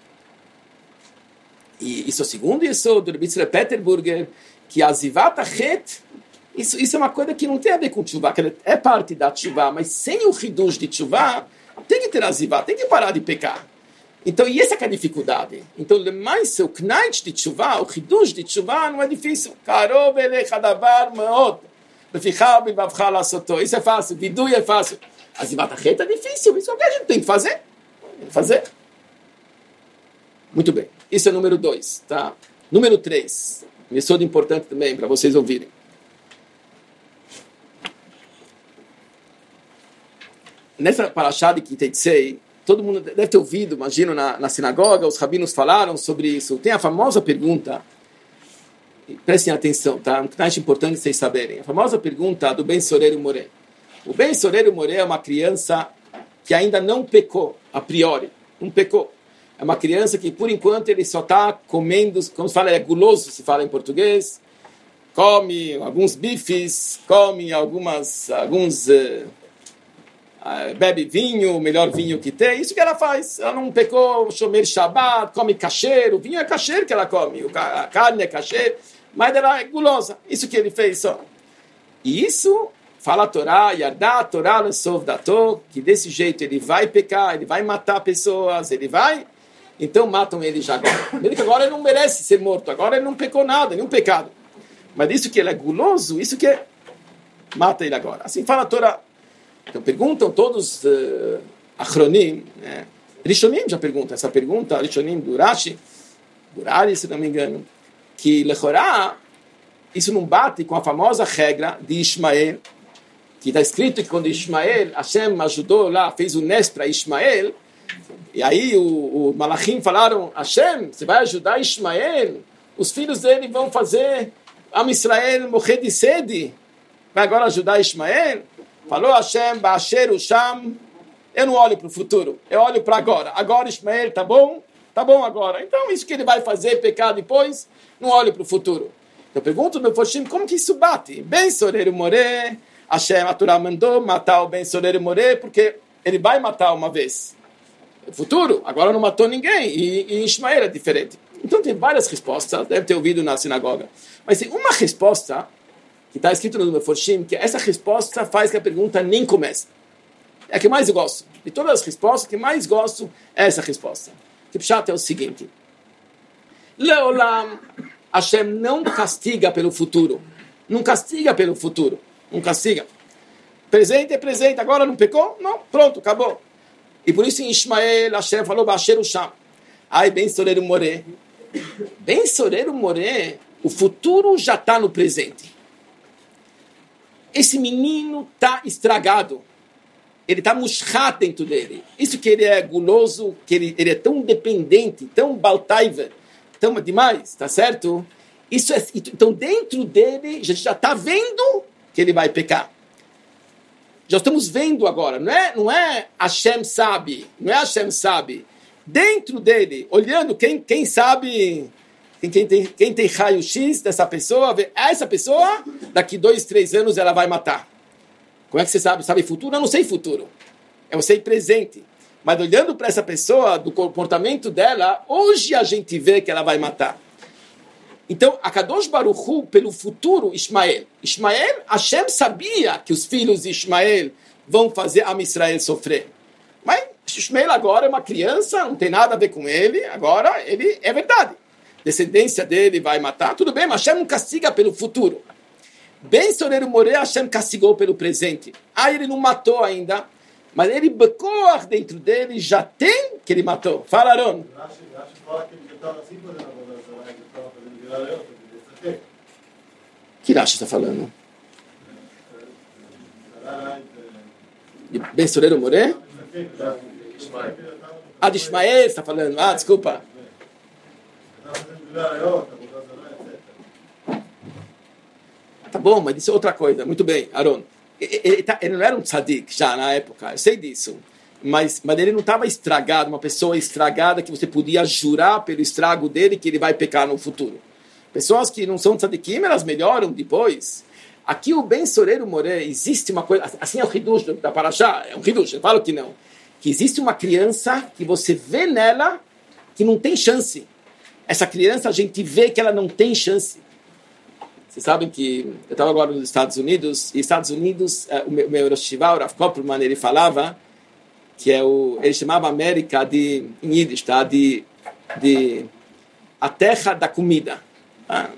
E isso é o segundo isso do Rebbe Peterburger, que a Azivat Achet, isso, isso é uma coisa que não tem a ver com Teshuvah, que é parte da Teshuvah, mas sem o Hidush de Teshuvah, tem que ter Azivat, tem que parar de pecar. Então, e essa é a dificuldade. Então, mais o Knait de Teshuvah, o Hidush de Teshuvah não é difícil. Karov elecha davar meot. Befichar bivavcha lasoto. Isso é fácil. Vidui é fácil. Azivat Achet é difícil. Isso é o que a gente tem que fazer. Tem que fazer. Muito bem. Isso é número dois. Tá? Número três. Missão importante também para vocês ouvirem. Nessa parashá de Kiteitzei, todo mundo deve ter ouvido, imagino, na, na sinagoga, os rabinos falaram sobre isso. Tem a famosa pergunta, prestem atenção, tá? Um que é importante vocês saberem. A famosa pergunta do Ben Sorer e Moré. O Ben Soreiro Moré é uma criança que ainda não pecou, a priori, não pecou. É uma criança que, por enquanto, ele só está comendo, como se fala, é guloso, se fala em português, come alguns bifes, come algumas, alguns, uh, uh, bebe vinho, o melhor vinho que tem, isso que ela faz. Ela não pecou, shomer Shabbat, come kasher, o vinho é kasher que ela come, a carne é kasher, mas ela é gulosa, isso que ele fez só. E isso... Fala a Torá, Yardá, Torá, Lesov Dató, que desse jeito ele vai pecar, ele vai matar pessoas, ele vai, então matam ele já agora. Ele que agora ele não merece ser morto, agora ele não pecou nada, nenhum pecado. Mas isso que ele é guloso, isso que é, mata ele agora. Assim fala a Torá. Então perguntam todos, uh, Achronim, né? Rishonim já pergunta essa pergunta, Rishonim do Rashi, Burari, se não me engano, que Lechorá, isso não bate com a famosa regra de Ismael, que está escrito que quando Ismael, Hashem ajudou lá, fez o Nes para Ismael, e aí o, o Malachim falaram, Hashem, você vai ajudar Ismael, os filhos dele vão fazer Am Israel morrer de sede, vai agora ajudar Ismael? Falou Hashem, Ba'asher Usham, eu não olho para o futuro, eu olho para agora, agora Ismael tá bom? Tá bom agora, então isso que ele vai fazer, pecar depois, não olho para o futuro. Eu pergunto no Foshim, como que isso bate? Ben Soreiro Moré, Hashem, a Torá mandou matar o Ben Soreiro Moré, porque ele vai matar uma vez. No futuro, agora não matou ninguém, e, e Ismael é diferente. Então tem várias respostas, deve ter ouvido na sinagoga. Mas tem uma resposta, que está escrito no Meforshim, que essa resposta faz que a pergunta nem comece. É a que mais eu gosto. De todas as respostas, a que mais gosto é essa resposta. Que Pshat é o seguinte. Leolam, Hashem não castiga pelo futuro. Não castiga pelo futuro. Não castiga. Presente é presente. Agora não pecou? Não. Pronto, acabou. E por isso em Ismael, Hashem falou, Ba'asher Usham. Ai, Ben Soreiro Moré. Ben Soreiro Moré, o futuro já está no presente. Esse menino está estragado. Ele está mushrat dentro dele. Isso que ele é guloso, que ele, ele é tão dependente, tão baltaiva, tão demais, tá certo? Isso é, então dentro dele, a gente já está vendo que ele vai pecar. Já estamos vendo agora, não é, não é Hashem sabe, não é Hashem sabe. Dentro dele, olhando quem, quem sabe, quem, quem tem, quem tem raio-x dessa pessoa, vê, essa pessoa, daqui dois, três anos ela vai matar. Como é que você sabe? Sabe futuro? Eu não sei futuro. Eu sei presente. Mas olhando para essa pessoa, do comportamento dela, hoje a gente vê que ela vai matar. Então, a Kadosh Baruch Hu, pelo futuro, Ismael. Ismael, Hashem sabia que os filhos de Ismael vão fazer Am Israel sofrer. Mas Ismael agora é uma criança, não tem nada a ver com ele. Agora, ele é verdade. Descendência dele vai matar. Tudo bem, mas Hashem não castiga pelo futuro. Ben Soreiro Moré, Hashem castigou pelo presente. Ah, ele não matou ainda, mas ele becou dentro dele, já tem que ele matou. Fala, Aron. Que Rashi está falando? De Ben Soreiro Moré? Ah, de Ismael está falando. Ah, desculpa. Tá bom, mas isso é outra coisa. Muito bem, Aron. Ele, ele, tá, ele não era um tzadik já na época, eu sei disso. Mas, mas ele não estava estragado, uma pessoa estragada que você podia jurar pelo estrago dele que ele vai pecar no futuro. Pessoas que não são tzadikim, elas melhoram depois. Aqui o Ben Soreiro Moré, existe uma coisa, assim é o Hidush da Parashá, é um Hidush, eu falo que não. Que existe uma criança que você vê nela que não tem chance. Essa criança a gente vê que ela não tem chance. Vocês sabem que eu estava agora nos Estados Unidos, e Estados Unidos, o meu, meu Rosh Yeshiva, o Rav Koppelman, ele falava que é o, ele chamava a América de, em Yiddish, tá? de, de a terra da comida. Ah.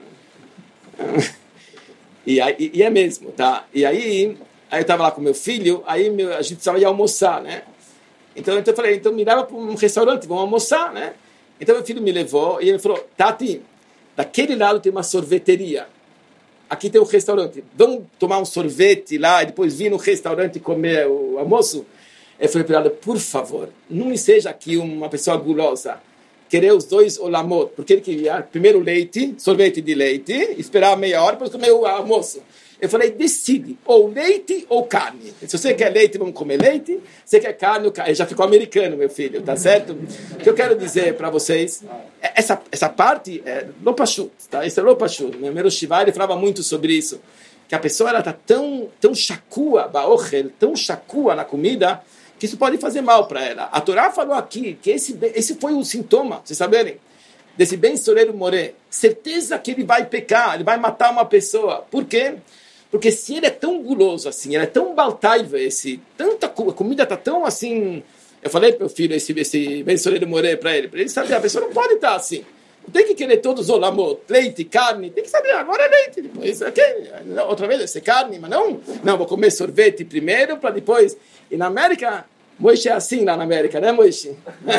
E, aí, e é mesmo, tá? E aí, aí eu estava lá com meu filho, aí meu, a gente precisava ir almoçar, né? Então, então eu falei, então me leva para um restaurante, vamos almoçar, né? Então meu filho me levou e ele falou, Tati, daquele lado tem uma sorveteria. Aqui tem um restaurante. Vamos tomar um sorvete lá e depois vir no restaurante comer o almoço? Eu falei para ela, por favor, não me seja aqui uma pessoa gulosa. querer os dois olamot, porque ele queria primeiro leite, sorvete de leite, esperar meia hora, depois comer o almoço. Eu falei, decide, ou leite ou carne. Se você quer leite, vamos comer leite. Se você quer carne, carne. Já ficou americano, meu filho, tá certo? O que eu quero dizer para vocês, essa, essa parte é lopashut, tá? Esse é lopashut. Meu primeiro Shiva, ele falava muito sobre isso. Que a pessoa, ela tá tão, tão shakua, baochel, tão shakua na comida, que isso pode fazer mal para ela. A Torá falou aqui que esse, esse foi o sintoma, vocês saberem, desse Ben-Soreiro Moré. Certeza que ele vai pecar, ele vai matar uma pessoa. Por quê? Porque se ele é tão guloso assim, ele é tão baltaiva, esse, tanta a comida está tão assim... Eu falei para o meu filho, esse, esse Ben-Soreiro Moré, para ele, para ele saber, a pessoa não pode estar assim. Não tem que querer todos os olamot, leite, carne, tem que saber, agora é leite, depois, okay, outra vez vai ser carne, mas não, não, vou comer sorvete primeiro, para depois... E na América, Moishe é assim lá na América, né, Moishe?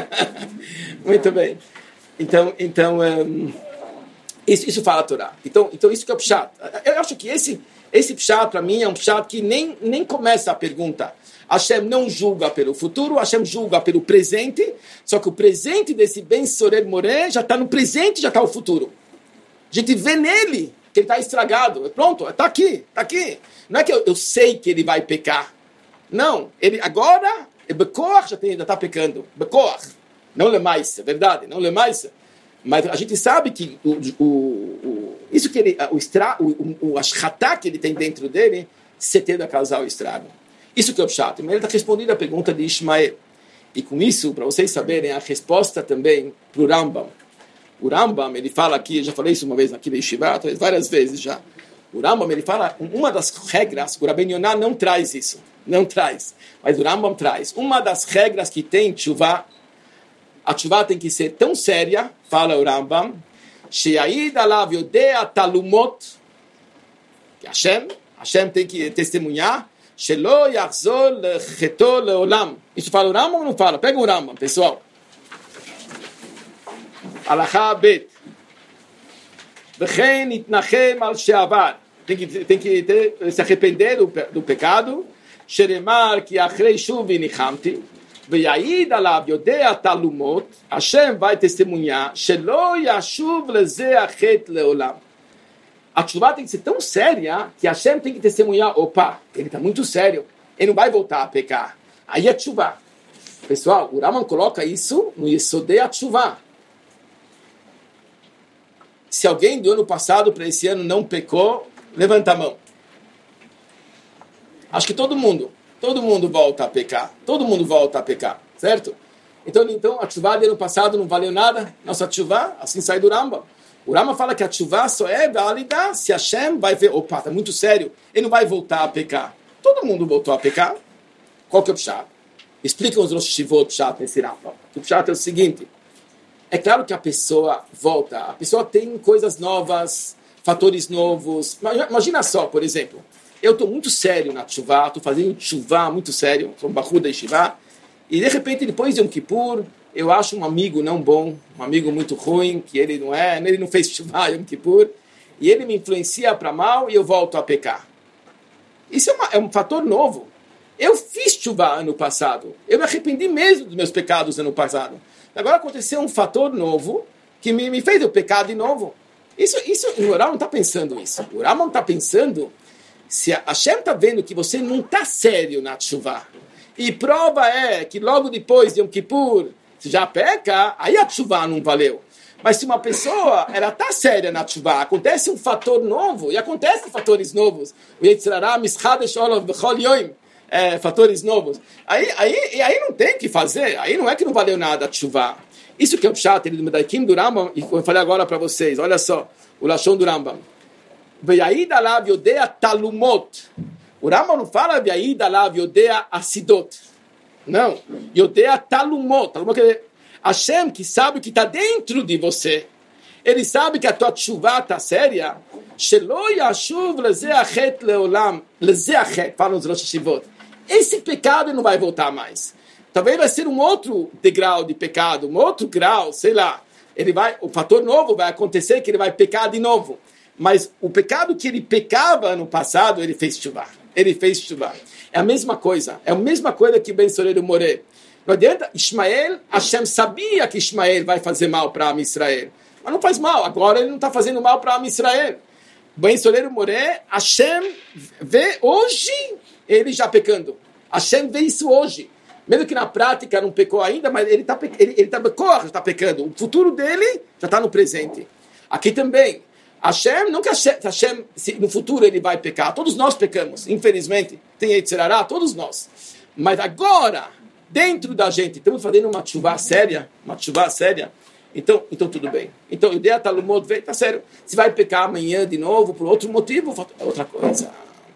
Muito bem. Então, então um, isso, isso fala a Torá. Então, então isso que é o pshat. Eu acho que esse, esse pshat, para mim, é um pshat que nem, nem começa a pergunta. Hashem não julga pelo futuro, Hashem julga pelo presente, só que o presente desse Ben-Soreiro Moré já está no presente, já está o futuro. A gente vê nele que ele está estragado. Pronto, está aqui, está aqui. Não é que eu, eu sei que ele vai pecar. Não, ele agora, Bekor já está pecando. Bekor. Não lê mais, é verdade, não lê mais. Mas a gente sabe que o, o, o, isso que ele, o, estra, o, o, o ashkatá que ele tem dentro dele, se tende a causar o estrago. Isso que é o chato. Mas ele está respondendo a pergunta de Ishmael. E com isso, para vocês saberem, a resposta também para o Rambam. O Rambam, ele fala aqui, eu já falei isso uma vez aqui na Yeshiva, várias vezes já. O Rambam, ele fala, uma das regras, o Rabbeinu Yonah não traz isso. Não traz. Mas o Rambam traz. Uma das regras que tem tshuva, a tshuva tem que ser tão séria, fala o Rambam, she'aid alav yodea talumot, que Hashem, Hashem tem que testemunhar, shelo yachzor lecheto leolam. Isso fala o Rambam ou não fala? Pega o Rambam, pessoal. Alachá bet. V'chein itnachem al she'avar. Tem que, tem que ter, se arrepender do, do pecado. Sheremar ki achrei shuvi nichamti. Ve'yaid alav yodea talumot. Hashem vai testemunhar. Shelo yashuv leze achet leolam. A tshuva tem que ser tão séria que Hashem tem que testemunhar. Opa, ele está muito sério. Ele não vai voltar a pecar. Aí é tshuva. Pessoal, o Raman coloca isso no Yesodei Tshuva. Se alguém do ano passado para esse ano não pecou, levanta a mão. Acho que todo mundo, todo mundo volta a pecar. Todo mundo volta a pecar, certo? Então, então a tshuva do ano passado não valeu nada. Nossa tshuva, assim sai do Rambam. O Rambam fala que a tshuva só é válida se Hashem vai ver, opa, está muito sério, ele não vai voltar a pecar. Todo mundo voltou a pecar. Qual que é o pshat? Explica os Rosh Hashivot pshat nesse Rambam. O pshat é o seguinte. É claro que a pessoa volta, a pessoa tem coisas novas, fatores novos. Imagina só, por exemplo, eu estou muito sério na tshuva, estou fazendo tshuva muito sério, sou um barru da yeshiva, e de repente, depois de Yom Kippur, eu acho um amigo não bom, um amigo muito ruim, que ele não é, ele não fez tshuva Yom Kippur, e ele me influencia para mal e eu volto a pecar. Isso é, uma, é um fator novo. Eu fiz tshuva ano passado, eu me arrependi mesmo dos meus pecados ano passado. Agora aconteceu um fator novo que me, me fez eu pecar de novo. Isso, isso, o Rambam não está pensando isso. O Rambam está pensando, se a Hashem está vendo que você não está sério na tshuva, e prova é que logo depois de Yom Kippur, você já peca, aí a tshuva não valeu. Mas se uma pessoa, ela está séria na tshuva, acontece um fator novo, e acontecem fatores novos, o Yetzirará, Mischadesh Olav Bechol Yoim, É, fatores novos. Aí, aí, e aí não tem o que fazer. Aí não é que não valeu nada a tshuva. Isso que é o pshat, ele do Medaikim do Rambam, e eu falei agora para vocês, olha só, o Lashon do Rambam. Ve'yaid alav yodea talumot. O Rambam não fala ve'yaid alav yodea asidot. Não. Yodea talumot. Talumot quer dizer, Hashem, que sabe o que está dentro de você. Ele sabe que a tua tshuva está séria. Shelo yashuv leze achet leolam. Leze achet, falam os Rosh Hashivot. Esse pecado não vai voltar mais. Talvez vai ser um outro degrau de pecado, um outro grau, sei lá. Ele vai, o fator novo vai acontecer que ele vai pecar de novo. Mas o pecado que ele pecava no passado, ele fez tshuva. Ele fez tshuva. É a mesma coisa. É a mesma coisa que Ben-Soreiro Moré. Não adianta, Ismael, Hashem sabia que Ismael vai fazer mal para Am Israel. Mas não faz mal, agora ele não está fazendo mal para Am Israel. Ben Soleiro Moré, Hashem vê hoje ele já pecando. Hashem vê isso hoje. Mesmo que na prática não pecou ainda, mas ele está ele, ele tá, tá pecando. O futuro dele já está no presente. Aqui também. Hashem, não que Hashem, Hashem se, no futuro ele vai pecar. Todos nós pecamos, infelizmente. Tem Yetzirará, todos nós. Mas agora, dentro da gente, estamos fazendo uma chuva séria, uma chuva séria. Então, então tudo bem. Então, a ideia Talmud veio, tá sério. Se vai pecar amanhã de novo, por outro motivo, é outra coisa.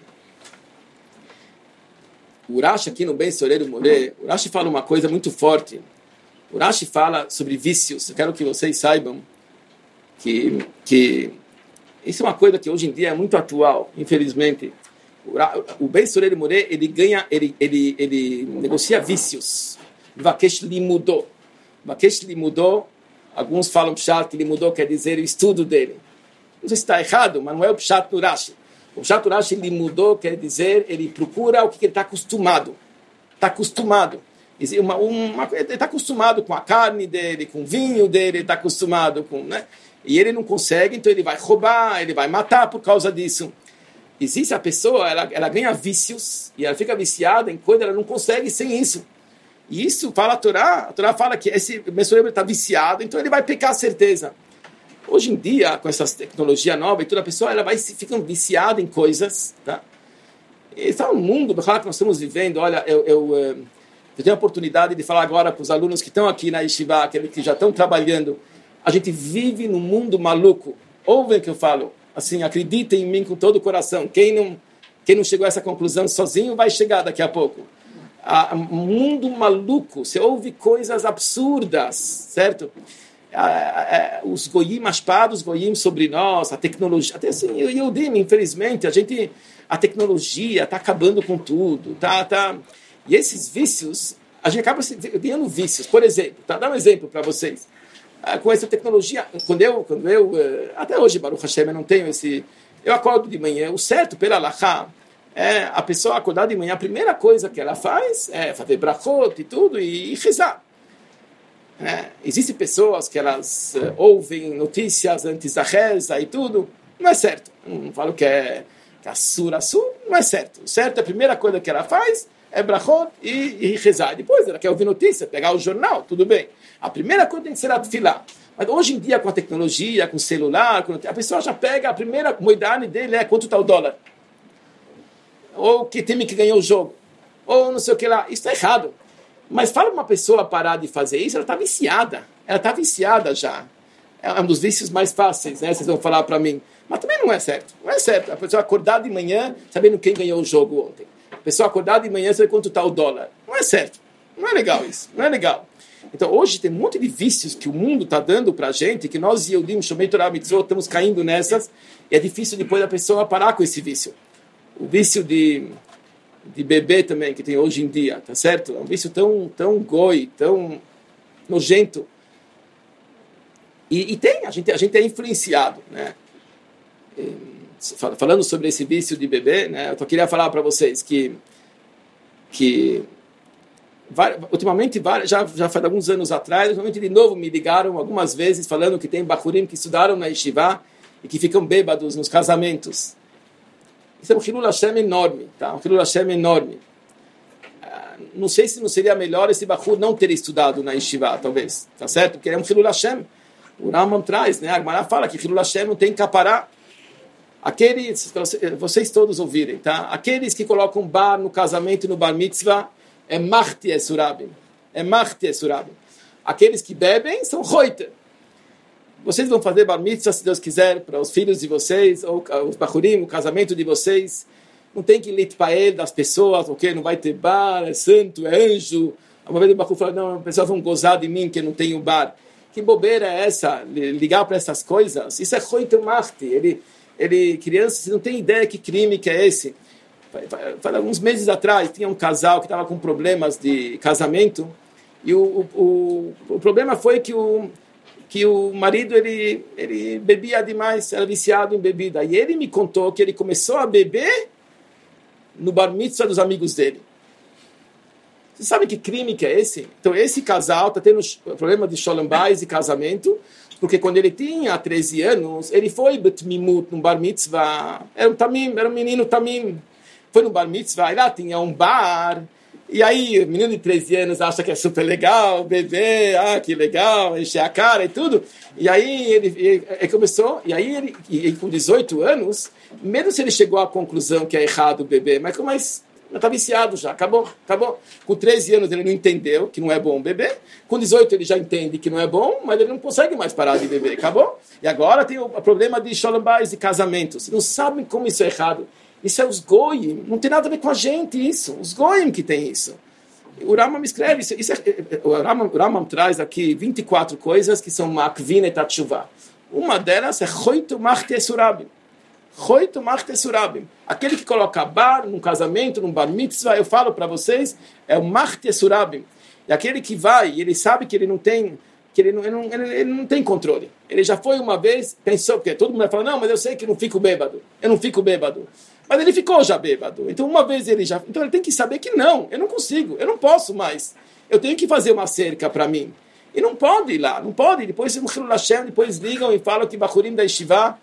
O Urashi aqui no Ben Soleiro Moré, o Urashi fala uma coisa muito forte. O Urashi fala sobre vícios. Eu quero que vocês saibam que, que isso é uma coisa que hoje em dia é muito atual, infelizmente. O Ben Soleiro Moré, ele ganha, ele, ele, ele negocia vícios. Vakesh li mudou. Vakesh li mudou. Alguns falam pshat, que ele mudou, quer dizer o estudo dele. Não sei se está errado, mas não é o pshat no Urashi. O pshat no Urashi, ele mudou, quer dizer, ele procura o que ele está acostumado. Está acostumado. Uma, uma, ele está acostumado com a carne dele, com o vinho dele, ele está acostumado com... Né? E ele não consegue, então ele vai roubar, ele vai matar por causa disso. Existe a pessoa, ela, ela ganha vícios, e ela fica viciada em coisa, ela não consegue sem isso. E isso fala a Torá, a Torá fala que esse mensureiro está viciado, então ele vai pecar certeza. Hoje em dia, com essas tecnologias novas, toda a pessoa ela vai ficar viciada em coisas, tá? E está um mundo que nós estamos vivendo. Olha, eu, eu, eu tenho a oportunidade de falar agora para os alunos que estão aqui na Yeshiva, aqueles que já estão trabalhando. A gente vive num mundo maluco. Ouvem o que eu falo. Assim, acreditem em mim com todo o coração. Quem não, quem não chegou a essa conclusão sozinho vai chegar daqui a pouco. Um mundo maluco. Você ouve coisas absurdas, certo? Os goyim aspados, os goyim sobre nós, a tecnologia. Até assim, eu, eu digo, infelizmente, a gente, a tecnologia está acabando com tudo. Tá, tá. E esses vícios, a gente acaba ganhando vícios. Por exemplo, tá? Dá um exemplo para vocês. Com essa tecnologia, quando eu, quando eu, até hoje, Baruch Hashem, eu não tenho esse, eu acordo de manhã, o certo pela Alahá, é a pessoa acordar de manhã, a primeira coisa que ela faz é fazer brachot e tudo, e, e rezar. É, existem pessoas que elas uh, ouvem notícias antes da reza e tudo, não é certo. Não falo que é, que é sura sur, não é certo. O certo, a primeira coisa que ela faz é brachot e, e rezar. Depois ela quer ouvir notícia, pegar o jornal, tudo bem. A primeira coisa tem que ser a tefilá. Mas hoje em dia, com a tecnologia, com o celular, com... a pessoa já pega a primeira moedade dele, é quanto está o dólar. Ou que time que ganhou o jogo. Ou não sei o que lá. Isso está errado. Mas fala uma pessoa parar de fazer isso, ela está viciada. Ela está viciada já. É um dos vícios mais fáceis, né? Vocês vão falar para mim. Mas também não é certo. Não é certo. A pessoa acordar de manhã sabendo quem ganhou o jogo ontem. A pessoa acordar de manhã sabendo quanto está o dólar. Não é certo. Não é legal isso. Não é legal. Então, hoje tem um monte de vícios que o mundo está dando para a gente, que nós, Yehudim, Shomei Torah Mitzvot, estamos caindo nessas, e é difícil depois a pessoa parar com esse vício. O vício de, de beber também, que tem hoje em dia, tá certo? É um vício tão, tão goi, tão nojento. E, e tem, a gente, a gente é influenciado, né? E, falando sobre esse vício de beber, né? Eu só queria falar para vocês que... que ultimamente, já, já faz alguns anos atrás, ultimamente de novo me ligaram algumas vezes falando que tem bachurim que estudaram na Yeshiva e que ficam bêbados nos casamentos. Isso é um Hilul Hashem enorme, tá? Um Hilul Hashem enorme. Uh, não sei se não seria melhor esse bachur não ter estudado na Yeshiva, talvez, tá certo? Porque é um Hilul Hashem. O Rambam traz, né? A Gemara fala que Hilul Hashem não tem capará. Aqueles, vocês todos ouvirem, tá? Aqueles que colocam bar no casamento e no bar mitzvah, é Mahti Esurabim. É Mahti Esurabim. Aqueles que bebem são Reuter. Vocês vão fazer bar mitzvah, se Deus quiser, para os filhos de vocês, ou os bachurim, o casamento de vocês. Não tem que litpael das pessoas, ok? Não vai ter bar, é santo, é anjo. Uma vez o bachur falou, não, as pessoas vão gozar de mim que eu não tenho bar. Que bobeira é essa? Ligar para essas coisas? Isso é Reuter Mahti. Ele, ele, criança, você não tem ideia que crime que é esse. Alguns meses atrás, tinha um casal que estava com problemas de casamento e o, o, o problema foi que o, que o marido ele, ele bebia demais, era viciado em bebida. E ele me contou que ele começou a beber no bar mitzvah dos amigos dele. Você sabe que crime que é esse? Então, esse casal está tendo problema de Sholem Bayis e casamento, porque quando ele tinha treze anos, ele foi betmimut, num bar mitzvah, era um tamim, era um menino tamim, foi no bar mitzvah, e lá tinha um bar, e aí o menino de treze anos acha que é super legal, bebê, ah, que legal, encher a cara e tudo, e aí ele, ele, ele começou, e aí ele, e, com dezoito anos, mesmo se ele chegou à conclusão que é errado beber, mas como mais... está viciado já, acabou, acabou. Com treze anos ele não entendeu que não é bom beber, com dezoito ele já entende que não é bom, mas ele não consegue mais parar de beber, acabou? E agora tem o problema de Sholem Bayis e casamento. Vocês não sabem como isso é errado. Isso é os goyim, não tem nada a ver com a gente isso, os goyim que tem isso. O Rambam me escreve, isso, isso é, o, Rambam, o Rambam traz aqui vinte e quatro coisas que são makvin et atshuvah. Uma delas é choitu machti esurabim. Choitu machti esurabim. Aquele que coloca bar num casamento, num bar mitzvah, eu falo para vocês, é o machti esurabim. E aquele que vai, ele sabe que ele não tem, que ele não, ele não, ele, ele não tem controle. Ele já foi uma vez, pensou, porque todo mundo vai falar, não, mas eu sei que não fico bêbado. Eu não fico bêbado. Mas ele ficou já bêbado. Então, uma vez ele já... Então, ele tem que saber que não, eu não consigo, eu não posso mais. Eu tenho que fazer uma cerca para mim. E não pode ir lá, não pode. Depois, no Chilul Hashem, depois ligam e falam que Bachurim da Yeshiva,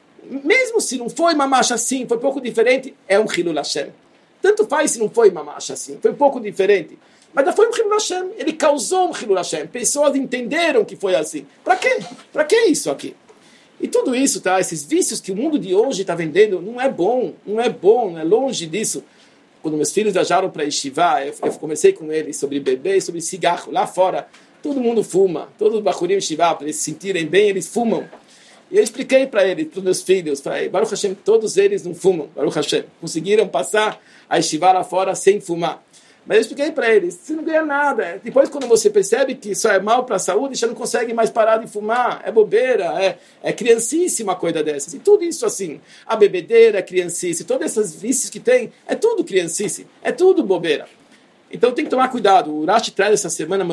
mesmo se não foi mamacha assim, foi um pouco diferente, é um Chilul Hashem. Tanto faz se não foi mamacha assim, foi um pouco diferente. Mas já foi um Chilul Hashem, ele causou um Chilul Hashem. Pessoas entenderam que foi assim. Para quê? Para que isso aqui? E tudo isso, tá? Esses vícios que o mundo de hoje está vendendo, não é bom, não é bom, é longe disso. Quando meus filhos viajaram para Yeshiva, eu, eu conversei com eles sobre bebê e sobre cigarro. Lá fora, todo mundo fuma. Todos os Bachurim Yeshiva, para eles se sentirem bem, eles fumam. E eu expliquei para eles, para os meus filhos, falei, Baruch Hashem, todos eles não fumam, Baruch Hashem. Conseguiram passar a Yeshiva lá fora sem fumar. Mas eu expliquei para eles, você não ganha nada. Depois, quando você percebe que isso é mal para a saúde, você não consegue mais parar de fumar. É bobeira, é, é criancice uma coisa dessas. E tudo isso assim, a bebedeira é criancice, todas essas vícios que tem, é tudo criancice, é tudo bobeira. Então tem que tomar cuidado. O Rashi traz essa semana,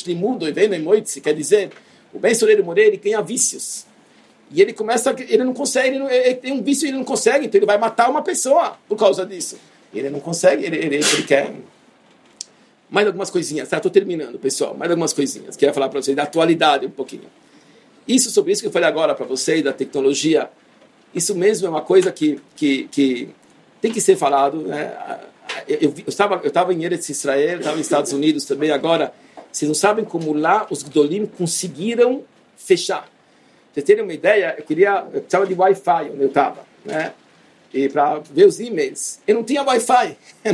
quer dizer, o Ben Soreiro Moreira, ele ganha vícios. E ele começa, ele não consegue, ele, não, ele tem um vício e ele não consegue, então ele vai matar uma pessoa por causa disso. Ele não consegue, ele, ele, ele quer... Mais algumas coisinhas, tá? Estou terminando, pessoal. Mais algumas coisinhas. Queria falar para vocês da atualidade um pouquinho. Isso, sobre isso que eu falei agora para vocês, da tecnologia, isso mesmo é uma coisa que, que, que tem que ser falado. Né? Eu, eu, eu, estava, eu estava em Eretz Israel, estava nos Estados Unidos também. Agora, vocês não sabem como lá os Gdolim conseguiram fechar. Pra vocês terem uma ideia, eu queria, eu precisava de Wi-Fi onde eu estava, né? E para ver os e-mails. Eu não tinha Wi-Fi.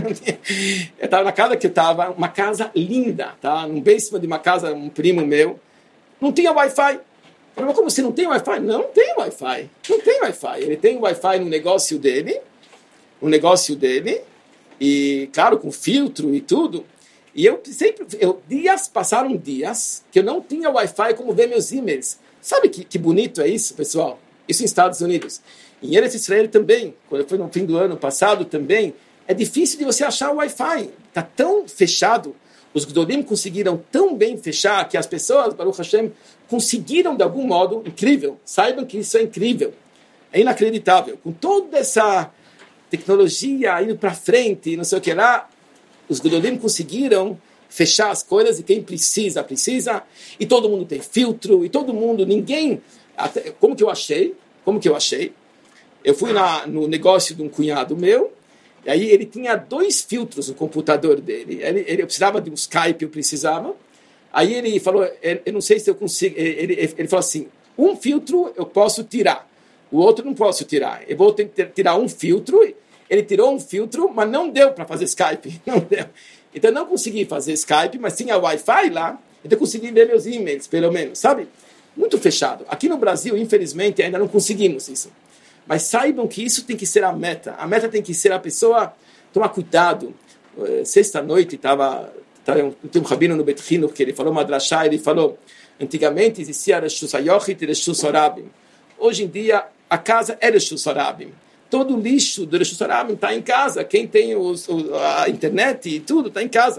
Eu estava na casa que eu estava, uma casa linda, tá? Num basement de uma casa, um primo meu. Não tinha Wi-Fi. Eu falei, como você não tem Wi-Fi? Não, não tem Wi-Fi. Não tem Wi-Fi. Ele tem Wi-Fi no negócio dele, no negócio dele, e, claro, com filtro e tudo. E eu sempre, eu, dias, passaram dias que eu não tinha Wi-Fi como ver meus e-mails. Sabe que, que bonito é isso, pessoal? Isso nos Estados Unidos. Em Eretz Israel também, quando foi no fim do ano passado também, é difícil de você achar o Wi-Fi. Está tão fechado, os Gdolim conseguiram tão bem fechar que as pessoas, Baruch Hashem, conseguiram de algum modo, incrível, saibam que isso é incrível, é inacreditável. Com toda essa tecnologia indo para frente, não sei o que lá, os Gdolim conseguiram fechar as coisas e quem precisa, precisa, e todo mundo tem filtro, e todo mundo, ninguém... Até, como que eu achei? Como que eu achei? Eu fui na, no negócio de um cunhado meu, e aí ele tinha dois filtros no computador dele. Ele, ele, eu precisava de um Skype, eu precisava. Aí ele falou, eu não sei se eu consigo... Ele, ele falou assim, um filtro eu posso tirar, o outro não posso tirar. Eu vou ter que tirar um filtro. Ele tirou um filtro, mas não deu para fazer Skype. Não deu. Então eu não consegui fazer Skype, mas tinha Wi-Fi lá, então eu consegui ver meus e-mails, pelo menos, sabe? Muito fechado. Aqui no Brasil, infelizmente, ainda não conseguimos isso. Mas saibam que isso tem que ser a meta. A meta tem que ser a pessoa tomar cuidado. Sexta-noite, estava tem um rabino no Bet Chinuch que ele falou uma drashá, ele falou, antigamente existia Reshus HaYochid e Reshus HaRabim. Hoje em dia, a casa é Reshus HaRabim. Todo o lixo do Reshus HaRabim está em casa. Quem tem os, a internet e tudo está em casa.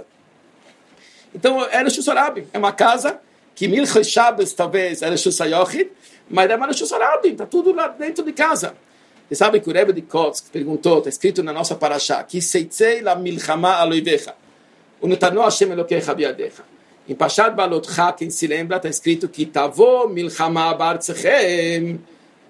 Então, é Reshus HaRabim. É uma casa que Milchei Shabbos talvez é Reshus HaYochid, mas é uma Reshus HaRabim. Está tudo lá dentro de casa. Vocês sabem que o Rebbe de Kotsk perguntou, está escrito na nossa parashá, que seitzei la milchama aloivecha. O Nutanu Hashem Elokecha biadecha. Em Pashat Balotcha, quem se lembra, está escrito que Tavo milchama bartzachem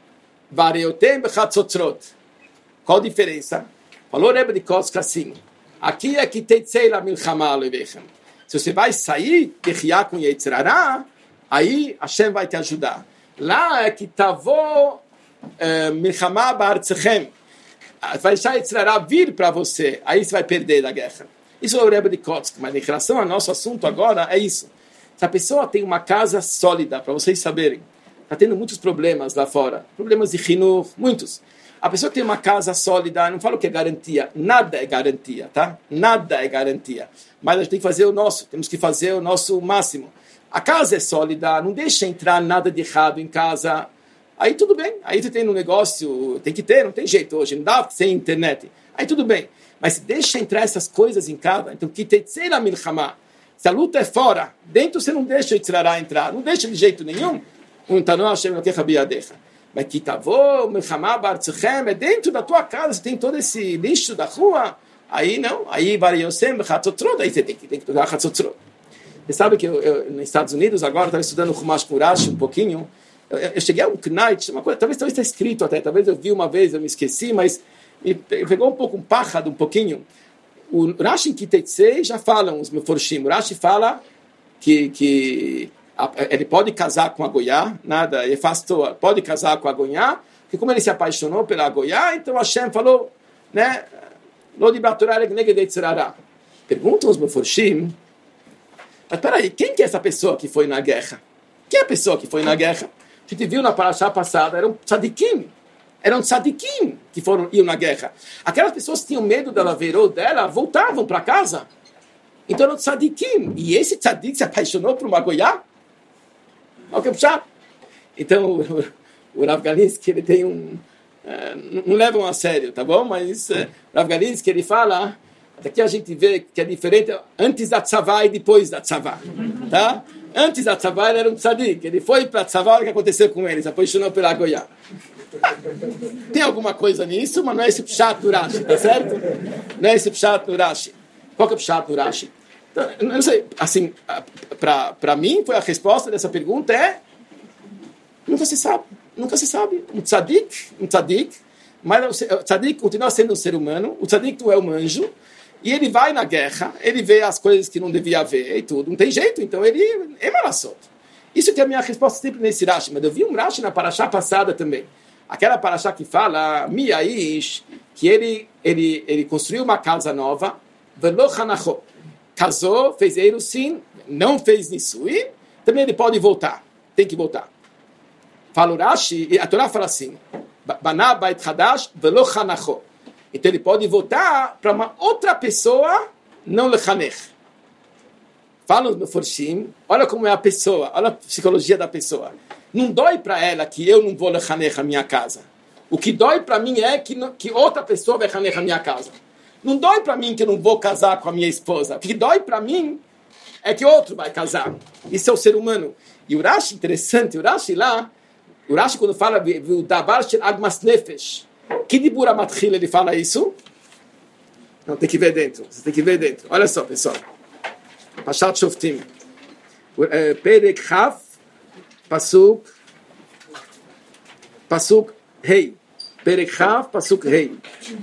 vareotem bechatzotzrot. Qual a diferença? Falou Rebbe de Koska assim. Aqui é que teitzei la milchama alevechem. Se você vai sair de Riá com Yetzirará, aí Hashem vai te ajudar. Lá é que Tavo milchama bartzachem. Vai deixar Yetzirará vir para você. Aí você vai perder da guerra. Isso é o Rebbe de Kotzk, mas em relação ao nosso assunto agora, é isso. Se a pessoa tem uma casa sólida, para vocês saberem, está tendo muitos problemas lá fora, problemas de Hinur, muitos. A pessoa que tem uma casa sólida, não falo que é garantia, nada é garantia, tá? Nada é garantia. Mas a gente tem que fazer o nosso, temos que fazer o nosso máximo. A casa é sólida, não deixa entrar nada de errado em casa. Aí tudo bem, aí você tem um negócio, tem que ter, não tem jeito hoje, não dá sem internet. Aí tudo bem. Mas se deixa entrar essas coisas em casa, então que teitzei la milchama. Se a luta é fora, dentro você não deixa o Yitzrará entrar, não deixa de jeito nenhum. Um Tanu Hashem Elokecha biadecha. Mas que tavô, milchama bartzachem, é dentro da tua casa, você tem todo esse lixo da rua. Aí não, aí variosem chatzotrot, aí você tem que, tem que tocar chatzotrot. Você sabe que eu, eu, nos Estados Unidos agora, estava estudando o Chumash com Rashi um pouquinho, eu, eu cheguei a um Knight, uma coisa, talvez está escrito até, talvez eu vi uma vez, eu me esqueci, mas me pegou um pouco um pachado, um pouquinho. O Rashi em Kiteitzei já falam os meforshim. O Rashi fala que, que a, ele pode casar com a Goiá, nada, ele faz toa, pode casar com a Goiá, porque como ele se apaixonou pela Goiá, então Hashem falou, né, lo dibraturar negedeitzerará. Perguntam os meforshim, mas peraí, quem que é essa pessoa que foi na guerra? Quem é a pessoa que foi na guerra? A gente viu na parashá passada, era um tzadikim. Eram tzadikim que foram, iam na guerra. Aquelas pessoas que tinham medo dela ver ou dela, voltavam para casa. Então eram tzadikim. E esse tzadik se apaixonou por uma goiá? Ok, puxar? Então o, o Rav Galinsky, ele tem um... Uh, não levam a sério, tá bom? Mas uh, o Rav Galinsky, ele fala... Daqui a gente vê que é diferente antes da tzavá e depois da tzavá. Tá? Antes da tzavá ele era um tzadik. Ele foi para a tzavá, o que aconteceu com ele? Se apaixonou pela goiá. Tem alguma coisa nisso, mas não é esse pshat do Rashi, tá certo? Não é esse pshat do Rashi. Qual que é o pshat do Rashi? Então, eu não sei, assim, para mim, foi a resposta dessa pergunta é nunca se sabe, nunca se sabe. Um tzadik, um tzadik, mas o tzadik continua sendo um ser humano, o tzadik não é um anjo, e ele vai na guerra, ele vê as coisas que não devia ver e tudo, não tem jeito, então ele é malassot. Isso que é a minha resposta sempre nesse Rashi, mas eu vi um Rashi na parashá passada também. Aquela parashá que fala, Miaish, que ele, ele, ele construiu uma casa nova, velo chanacho, casou, fez Eirusin, não fez Nisui, também ele pode voltar, tem que voltar. Fala o Rashi, e a Torá fala assim, Baná bait chadash, velo chanacho. Então ele pode voltar para uma outra pessoa, não lechanech. Fala no Forshim, olha como é a pessoa, olha a psicologia da pessoa. Não dói para ela que eu não vou lechanech a minha casa. O que dói para mim é que, que outra pessoa vai lechanech a minha casa. Não dói para mim que eu não vou casar com a minha esposa. O que dói para mim é que outro vai casar. Isso é o ser humano. E o Rashi, interessante, o Rashi lá, o Rashi quando fala o davar shel agmas nefesh, que de Bura Matchil ele fala isso? Não, tem que ver dentro. Você tem que ver dentro. Olha só, pessoal. Pashat Shoftim. Perek Chaf, Pasuk, Pasuk Hei. Perek Chaf, Pasuk Hei.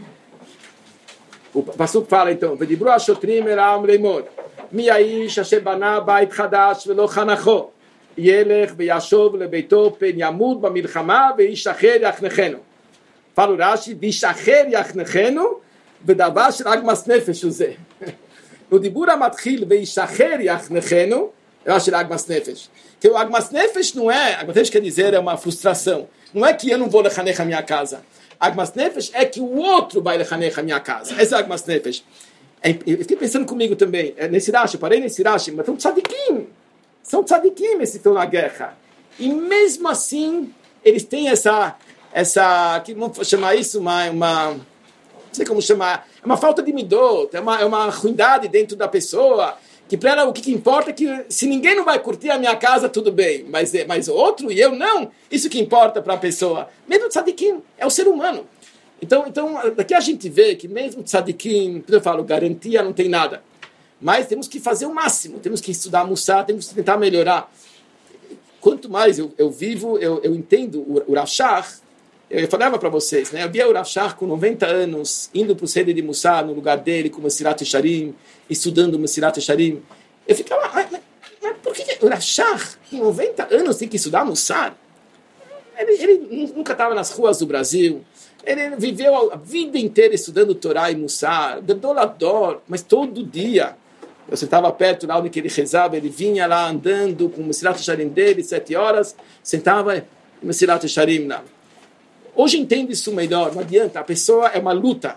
O Pasuk fala então, Vedibru Ashotrim Eram Leimor, Mi Aish Asher Bana Bait Chadash Velo Chanacho, Yelech Veyashov Lebeito Pen Yamud Bamilchama Veishacher Yachnechenu. Fala o Rashi, Veishacher Yachnechenu, Vedavar Shel Agmas Nefesh Uzeh. No Dibura Matchil Veishacher Yachnechenu, eu acho que é Agmas Nefesh. Que o Agmas Nefesh não é, Agmas Nefesh quer dizer é uma frustração. Não é que eu não vou lechanech a minha casa. Agmas Nefesh é que o outro vai lechanech a minha casa. Esse é Agmas Nefesh. Eu fiquei pensando comigo também, nesse Rashi, parei nesse Rashi, mas são tzadikim. São tzadikim esses que estão na guerra. E mesmo assim, eles têm essa, essa, que vamos chamar isso, uma, uma, não sei como chamar, é uma falta de midot, é uma, é uma ruindade dentro da pessoa, que para ela o que, que importa é que se ninguém não vai curtir a minha casa, tudo bem, mas, mas outro e eu não, isso que importa para a pessoa. Mesmo tzadikim, é o ser humano. Então, então, daqui a gente vê que mesmo tzadikim, eu falo, garantia não tem nada. mas temos que fazer o máximo, temos que estudar Mussar, temos que tentar melhorar. Quanto mais eu, eu vivo, eu, eu entendo o, o Rav Shach, eu falava para vocês, né? Eu via o Rav Shach com noventa anos, indo para o Seder de Mussar, no lugar dele, com o Mesilat Yesharim, estudando o Mesilat Yesharim. Eu ficava, mas, mas por que o Rav Shach, com noventa anos, tem que estudar Mussar? Ele, ele nunca estava nas ruas do Brasil, ele viveu a vida inteira estudando Torá e Mussar, Gadolador, mas todo dia. Eu sentava perto lá onde ele rezava, ele vinha lá andando com o Mesilat Yesharim dele, sete horas, sentava no Mesilat Yesharim lá. Hoje entendo isso melhor, não adianta, a pessoa é uma luta,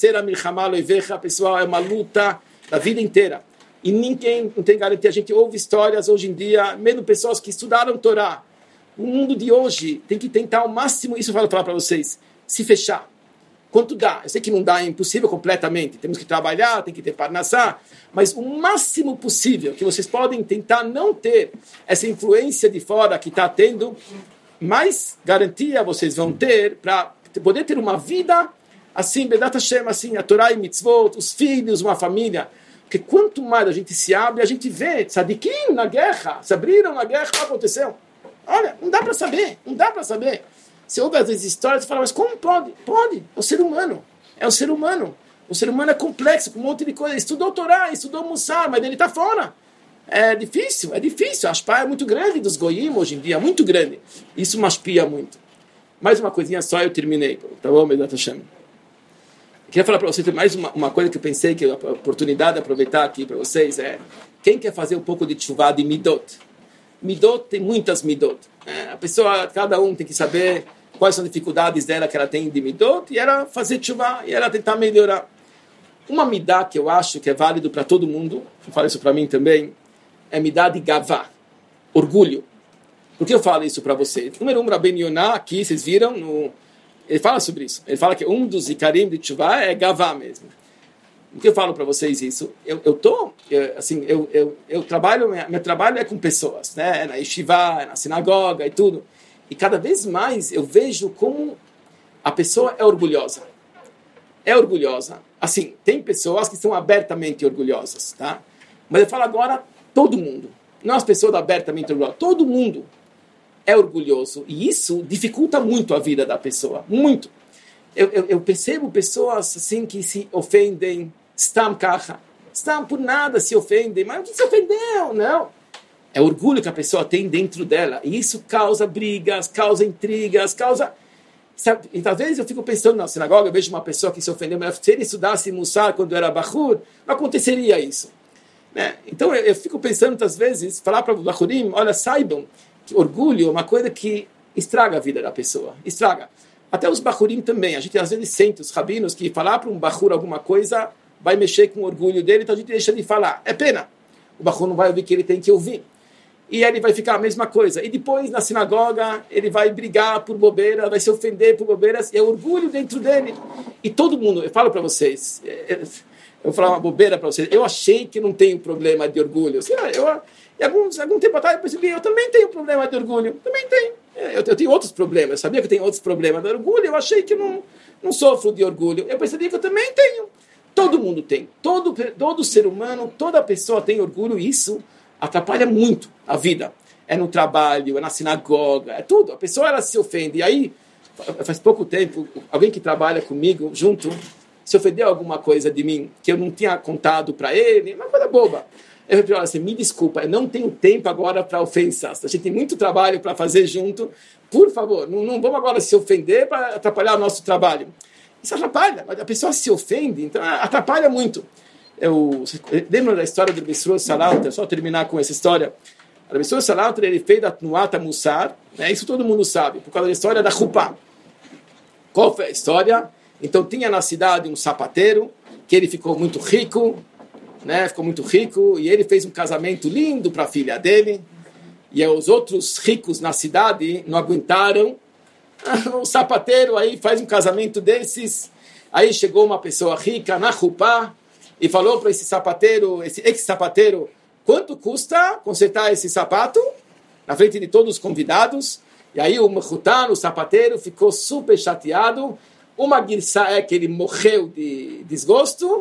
a pessoa é uma luta da vida inteira, e ninguém não tem garantia. A gente ouve histórias hoje em dia, mesmo pessoas que estudaram Torá, o mundo de hoje tem que tentar ao máximo, isso eu falo falar para vocês, se fechar, quanto dá, eu sei que não dá, é impossível completamente, temos que trabalhar, tem que ter parnassá, mas o máximo possível que vocês podem tentar não ter essa influência de fora que está tendo, mais garantia vocês vão ter para poder ter uma vida assim, Bedat Hashem, assim, a Torá e Mitzvot, os filhos, uma família. Porque quanto mais a gente se abre, a gente vê, Tzadikim na guerra, se abriram na guerra, o que aconteceu? Olha, não dá para saber, não dá para saber. Você ouve às vezes histórias e fala, mas como pode? Pode, é o ser humano, é o ser humano. O ser humano é complexo, com um monte de coisa. Estudou Torá, estudou Mussar, mas ele está fora. É difícil, é difícil. A Ashpah é muito grande dos Goyim hoje em dia, muito grande. Isso maspia muito. Mais uma coisinha só, eu terminei. Tá bom, Bedat Hashem? Queria falar para vocês mais uma, uma coisa que eu pensei, que a oportunidade de aproveitar aqui para vocês é, quem quer fazer um pouco de tchuvá de Midot? Midot tem muitas Midot. É, a pessoa, cada um tem que saber quais são as dificuldades dela que ela tem de Midot, e ela fazer tchuvá, e ela tentar melhorar. Uma Midá que eu acho que é válido para todo mundo, eu falo isso para mim também, é Midá de Gavá, orgulho. Por que eu falo isso para vocês? Número um, Rabbeinu Yonah, aqui, vocês viram, no, ele fala sobre isso. Ele fala que um dos Ikarim de Tchuvá é Gavá mesmo. Por que eu falo para vocês isso? Eu, eu tô, eu, assim, eu, eu, eu trabalho, minha, meu trabalho é com pessoas, né? É na yeshiva, é na sinagoga e tudo. E cada vez mais eu vejo como a pessoa é orgulhosa. É orgulhosa. Assim, tem pessoas que são abertamente orgulhosas, tá? Mas eu falo agora, todo mundo. Não as pessoas abertamente orgulhosas. Todo mundo é orgulhoso. E isso dificulta muito a vida da pessoa. Muito. Eu, eu, eu percebo pessoas assim que se ofendem. Stam kacha. Stam por nada se ofendem. Mas o que se ofendeu? Não. É orgulho que a pessoa tem dentro dela. E isso causa brigas, causa intrigas, causa... Sabe? E talvez eu fico pensando na sinagoga, eu vejo uma pessoa que se ofendeu, mas se ele estudasse Mussar quando era Bachur, não aconteceria isso. Né? Então eu, eu fico pensando muitas vezes, falar para o Bachurim, olha, saibam que orgulho é uma coisa que estraga a vida da pessoa, estraga. Até os Bachurim também, a gente às vezes sente os rabinos que falar para um Bachur alguma coisa vai mexer com o orgulho dele, então a gente deixa de falar. É pena. O Bachur não vai ouvir o que ele tem que ouvir. E ele vai ficar a mesma coisa. E depois, na sinagoga, ele vai brigar por bobeira, vai se ofender por bobeiras, e é orgulho dentro dele. E todo mundo, eu falo para vocês, eu vou falar uma bobeira para vocês, eu achei que não tenho problema de orgulho. Eu, eu, alguns, algum tempo atrás eu percebi, eu também tenho problema de orgulho, também tenho. Eu, eu tenho outros problemas, eu sabia que eu tenho outros problemas de orgulho, eu achei que não, não sofro de orgulho. Eu percebi que eu também tenho. Todo mundo tem. Todo, todo ser humano, toda pessoa tem orgulho, e isso atrapalha muito a vida. É no trabalho, é na sinagoga, é tudo. A pessoa, ela se ofende. E aí, faz pouco tempo, alguém que trabalha comigo, junto, se ofendeu alguma coisa de mim, que eu não tinha contado para ele, uma coisa boba. Eu falei, olha, assim, me desculpa, eu não tenho tempo agora para ofensas. A gente tem muito trabalho para fazer junto. Por favor, não, não vamos agora se ofender para atrapalhar o nosso trabalho. Isso atrapalha, a pessoa se ofende, então atrapalha muito. Eu lembro da história do Rabbi Salanter, só terminar com essa história. O Rabbi Salanter, ele fez a Tnuata Mussar, né? Isso todo mundo sabe, por causa da história da Chupá. Qual foi a história? Então tinha na cidade um sapateiro, que ele ficou muito rico, né? Ficou muito rico, e ele fez um casamento lindo para a filha dele, e os outros ricos na cidade não aguentaram. O sapateiro aí faz um casamento desses, aí chegou uma pessoa rica na Chupá, e falou para esse sapateiro, esse ex-sapateiro, quanto custa consertar esse sapato? Na frente de todos os convidados. E aí o Mechutan, o sapateiro, ficou super chateado. Uma guirsa é que ele morreu de desgosto,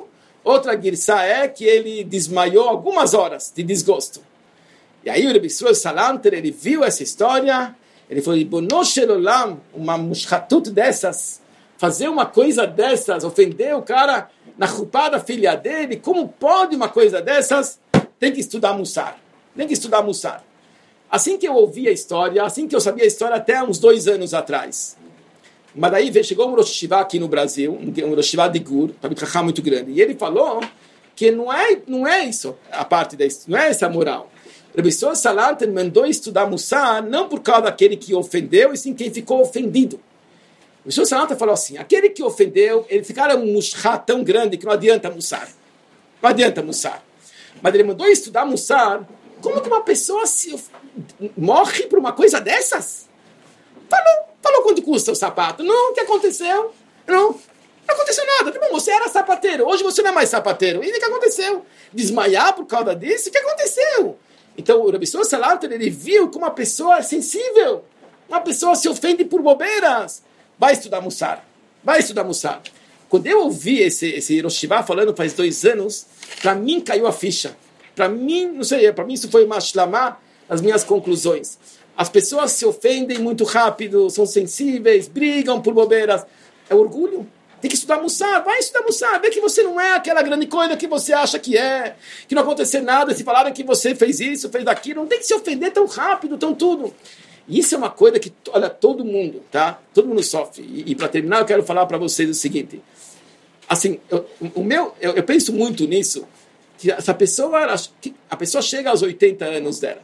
Outra girsá é que ele desmaiou algumas horas de desgosto. E aí o Rebbe Yisroel Salanter, ele viu essa história, ele falou, Ribono shel olam, uma mushchatut dessas, fazer uma coisa dessas, ofender o cara na chupá da filha dele, como pode uma coisa dessas? Tem que estudar Mussar. Tem que estudar Mussar. Assim que eu ouvi a história, assim que eu sabia a história até uns dois anos atrás. Mas daí chegou um Rosh Hashivá aqui no Brasil, um Rosh Hashivá de Gur, um muito grande, e ele falou que não é, não é isso a parte da não é essa moral. O Rebbe Yisroel Salanter mandou estudar Mussar não por causa daquele que ofendeu, e sim quem ficou ofendido. O Rebbe Yisroel Salanter falou assim, aquele que ofendeu, ele ficara um mushá tão grande que não adianta Mussar. Não adianta Mussar. Mas ele mandou estudar Mussar, como que uma pessoa se morre por uma coisa dessas? Falou, falou quanto custa o sapato. Não, o que aconteceu? Não, não aconteceu nada. Bom, você era sapateiro, hoje você não é mais sapateiro. E o que aconteceu? Desmaiar por causa disso? O que aconteceu? Então o Rebbe Yisroel Salanter, ele viu que uma pessoa é sensível, uma pessoa se ofende por bobeiras. Vai estudar Mussar, vai estudar Mussar. Quando eu ouvi esse, esse Rosh Hashivá falando faz dois anos, para mim caiu a ficha. Para mim, não sei, para mim isso foi uma shlamá, as minhas conclusões. As pessoas se ofendem muito rápido, são sensíveis, brigam por bobeiras. É orgulho. Tem que estudar Mussar, vai estudar Mussar, vê que você não é aquela grande coisa que você acha que é, que não aconteceu nada, se falaram que você fez isso, fez aquilo, não tem que se ofender tão rápido, tão tudo. E isso é uma coisa que, olha, todo mundo, tá? Todo mundo sofre. E, e para terminar, eu quero falar para vocês o seguinte. Assim, eu, o meu, eu, eu penso muito nisso, que essa pessoa, ela, a pessoa chega aos oitenta anos dela.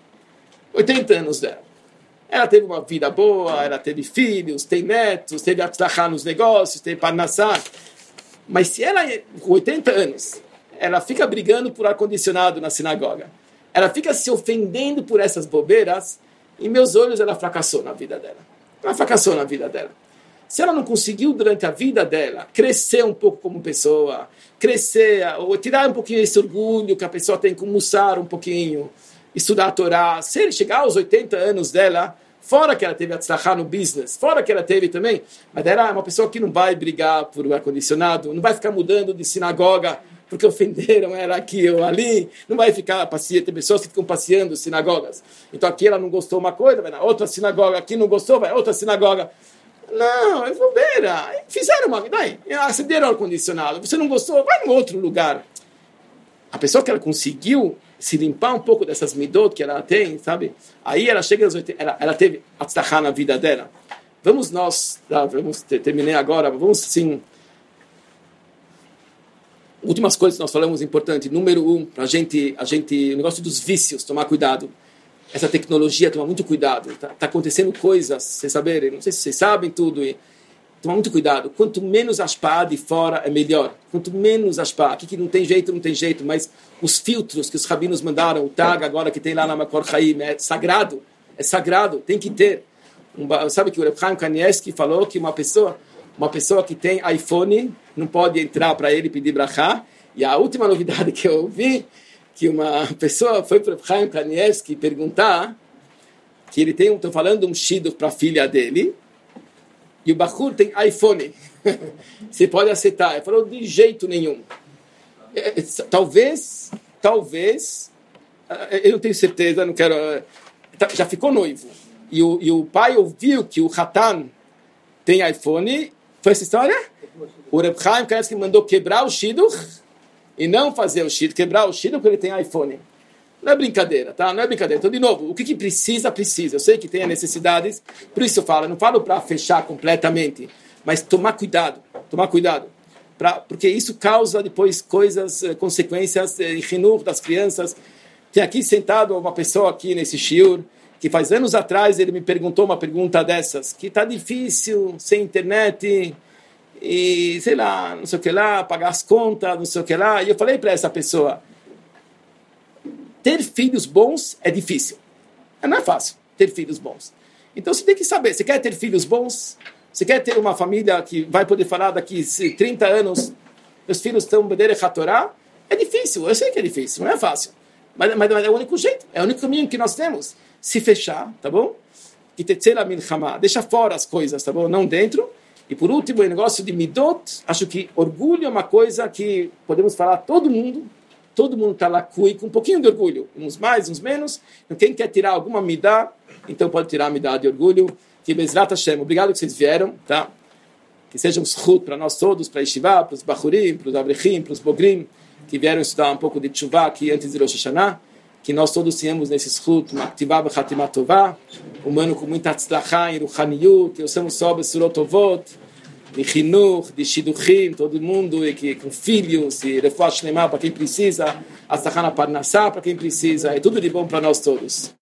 oitenta anos dela. Ela teve uma vida boa, ela teve filhos, tem netos, teve atzlachá nos negócios, teve parnassá. Mas se ela, com oitenta anos, ela fica brigando por ar-condicionado na sinagoga, ela fica se ofendendo por essas bobeiras, em meus olhos ela fracassou na vida dela. Ela fracassou na vida dela. Se ela não conseguiu durante a vida dela crescer um pouco como pessoa, crescer, ou tirar um pouquinho esse orgulho que a pessoa tem com Mussar um pouquinho, estudar a Torá, se ele chegar aos oitenta anos dela, fora que ela teve atzlachá no business, fora que ela teve também, mas ela é uma pessoa que não vai brigar por ar-condicionado, não vai ficar mudando de sinagoga porque ofenderam ela aqui ou ali, não vai ficar passeando, tem pessoas que ficam passeando sinagogas, então aqui ela não gostou uma coisa, vai na outra sinagoga, aqui não gostou, vai na outra sinagoga. Não, é bobeira, fizeram uma, daí, acenderam o ar-condicionado, você não gostou, vai em outro lugar. A pessoa que ela conseguiu se limpar um pouco dessas midot que ela tem, sabe? Aí ela chega aos oitenta, ela, ela teve atzlachá na vida dela. Vamos nós, tá, vamos terminei agora, vamos assim. Últimas coisas que nós falamos importante. Número um, a gente, a gente, o negócio dos vícios, tomar cuidado. Essa tecnologia, tomar muito cuidado. Tá, tá acontecendo coisas, vocês saberem, não sei se vocês sabem tudo. E, tomar muito cuidado. Quanto menos ashpá de fora, é melhor. Quanto menos ashpá. Aqui que não tem jeito, não tem jeito. Mas os filtros que os rabinos mandaram, o tag agora que tem lá na Makor Chaim, é sagrado. É sagrado, tem que ter. Um, sabe que o Reb Chaim Kanievsky falou que uma pessoa, uma pessoa que tem iPhone não pode entrar para ele pedir brachá. E a última novidade que eu ouvi, que uma pessoa foi para o Reb Chaim Kanievsky perguntar que ele tem, estou falando um shidduch para a filha dele, e o Bachur tem iPhone. Você pode aceitar. Ele falou, de jeito nenhum. Talvez, talvez, eu não tenho certeza, não quero... Já ficou noivo. E o, e o pai ouviu que o Hatan tem iPhone. Foi essa história? O Reb Chaim Kanievsky mandou quebrar o shidduch e não fazer o shidduch, quebrar o shidduch porque ele tem iPhone. Não é brincadeira, tá? Não é brincadeira. Então, de novo, o que, que precisa, precisa. Eu sei que tem necessidades, por isso eu falo. Eu não falo para fechar completamente, mas tomar cuidado. Tomar cuidado. Pra, porque isso causa depois coisas, consequências em renur das crianças. Tem aqui sentado uma pessoa aqui nesse shiur, que faz anos atrás ele me perguntou uma pergunta dessas, que está difícil, sem internet, e sei lá, não sei o que lá, pagar as contas, não sei o que lá. E eu falei para essa pessoa, ter filhos bons é difícil. Não é fácil ter filhos bons. Então você tem que saber, você quer ter filhos bons? Você quer ter uma família que vai poder falar daqui trinta anos, meus filhos estão Bederech HaTorah? É difícil, eu sei que é difícil, não é fácil. Mas, mas, mas é o único jeito, é o único caminho que nós temos. Se fechar, tá bom? E tetzela milchama, deixa fora as coisas, tá bom? Não dentro. E por último, o negócio de midot, acho que orgulho é uma coisa que podemos falar todo mundo, todo mundo está lá com um pouquinho de orgulho, uns mais, uns menos. Então, quem quer tirar alguma midá, então pode tirar a midá de orgulho. Que Bezrat Hashem, obrigado que vocês vieram, tá? Que seja um zchut para nós todos, para Yeshiva, para os Bachurim, para os Avrechim, para os Bogrim, que vieram estudar um pouco de Tshuvah aqui antes de Rosh Hashanah, que nós todos tenhamos nesse zchut, uma Aktivah Bechatimah Tovah, humano com muita tzlachá e ruchaniyut, que ouçamos só Besurot Tovot, de Chinuch, de Shiduchim, todo mundo, e que, com filhos, e Refuah Shlemah para quem precisa, Atzlachá na Parnassá para quem precisa, é tudo de bom para nós todos.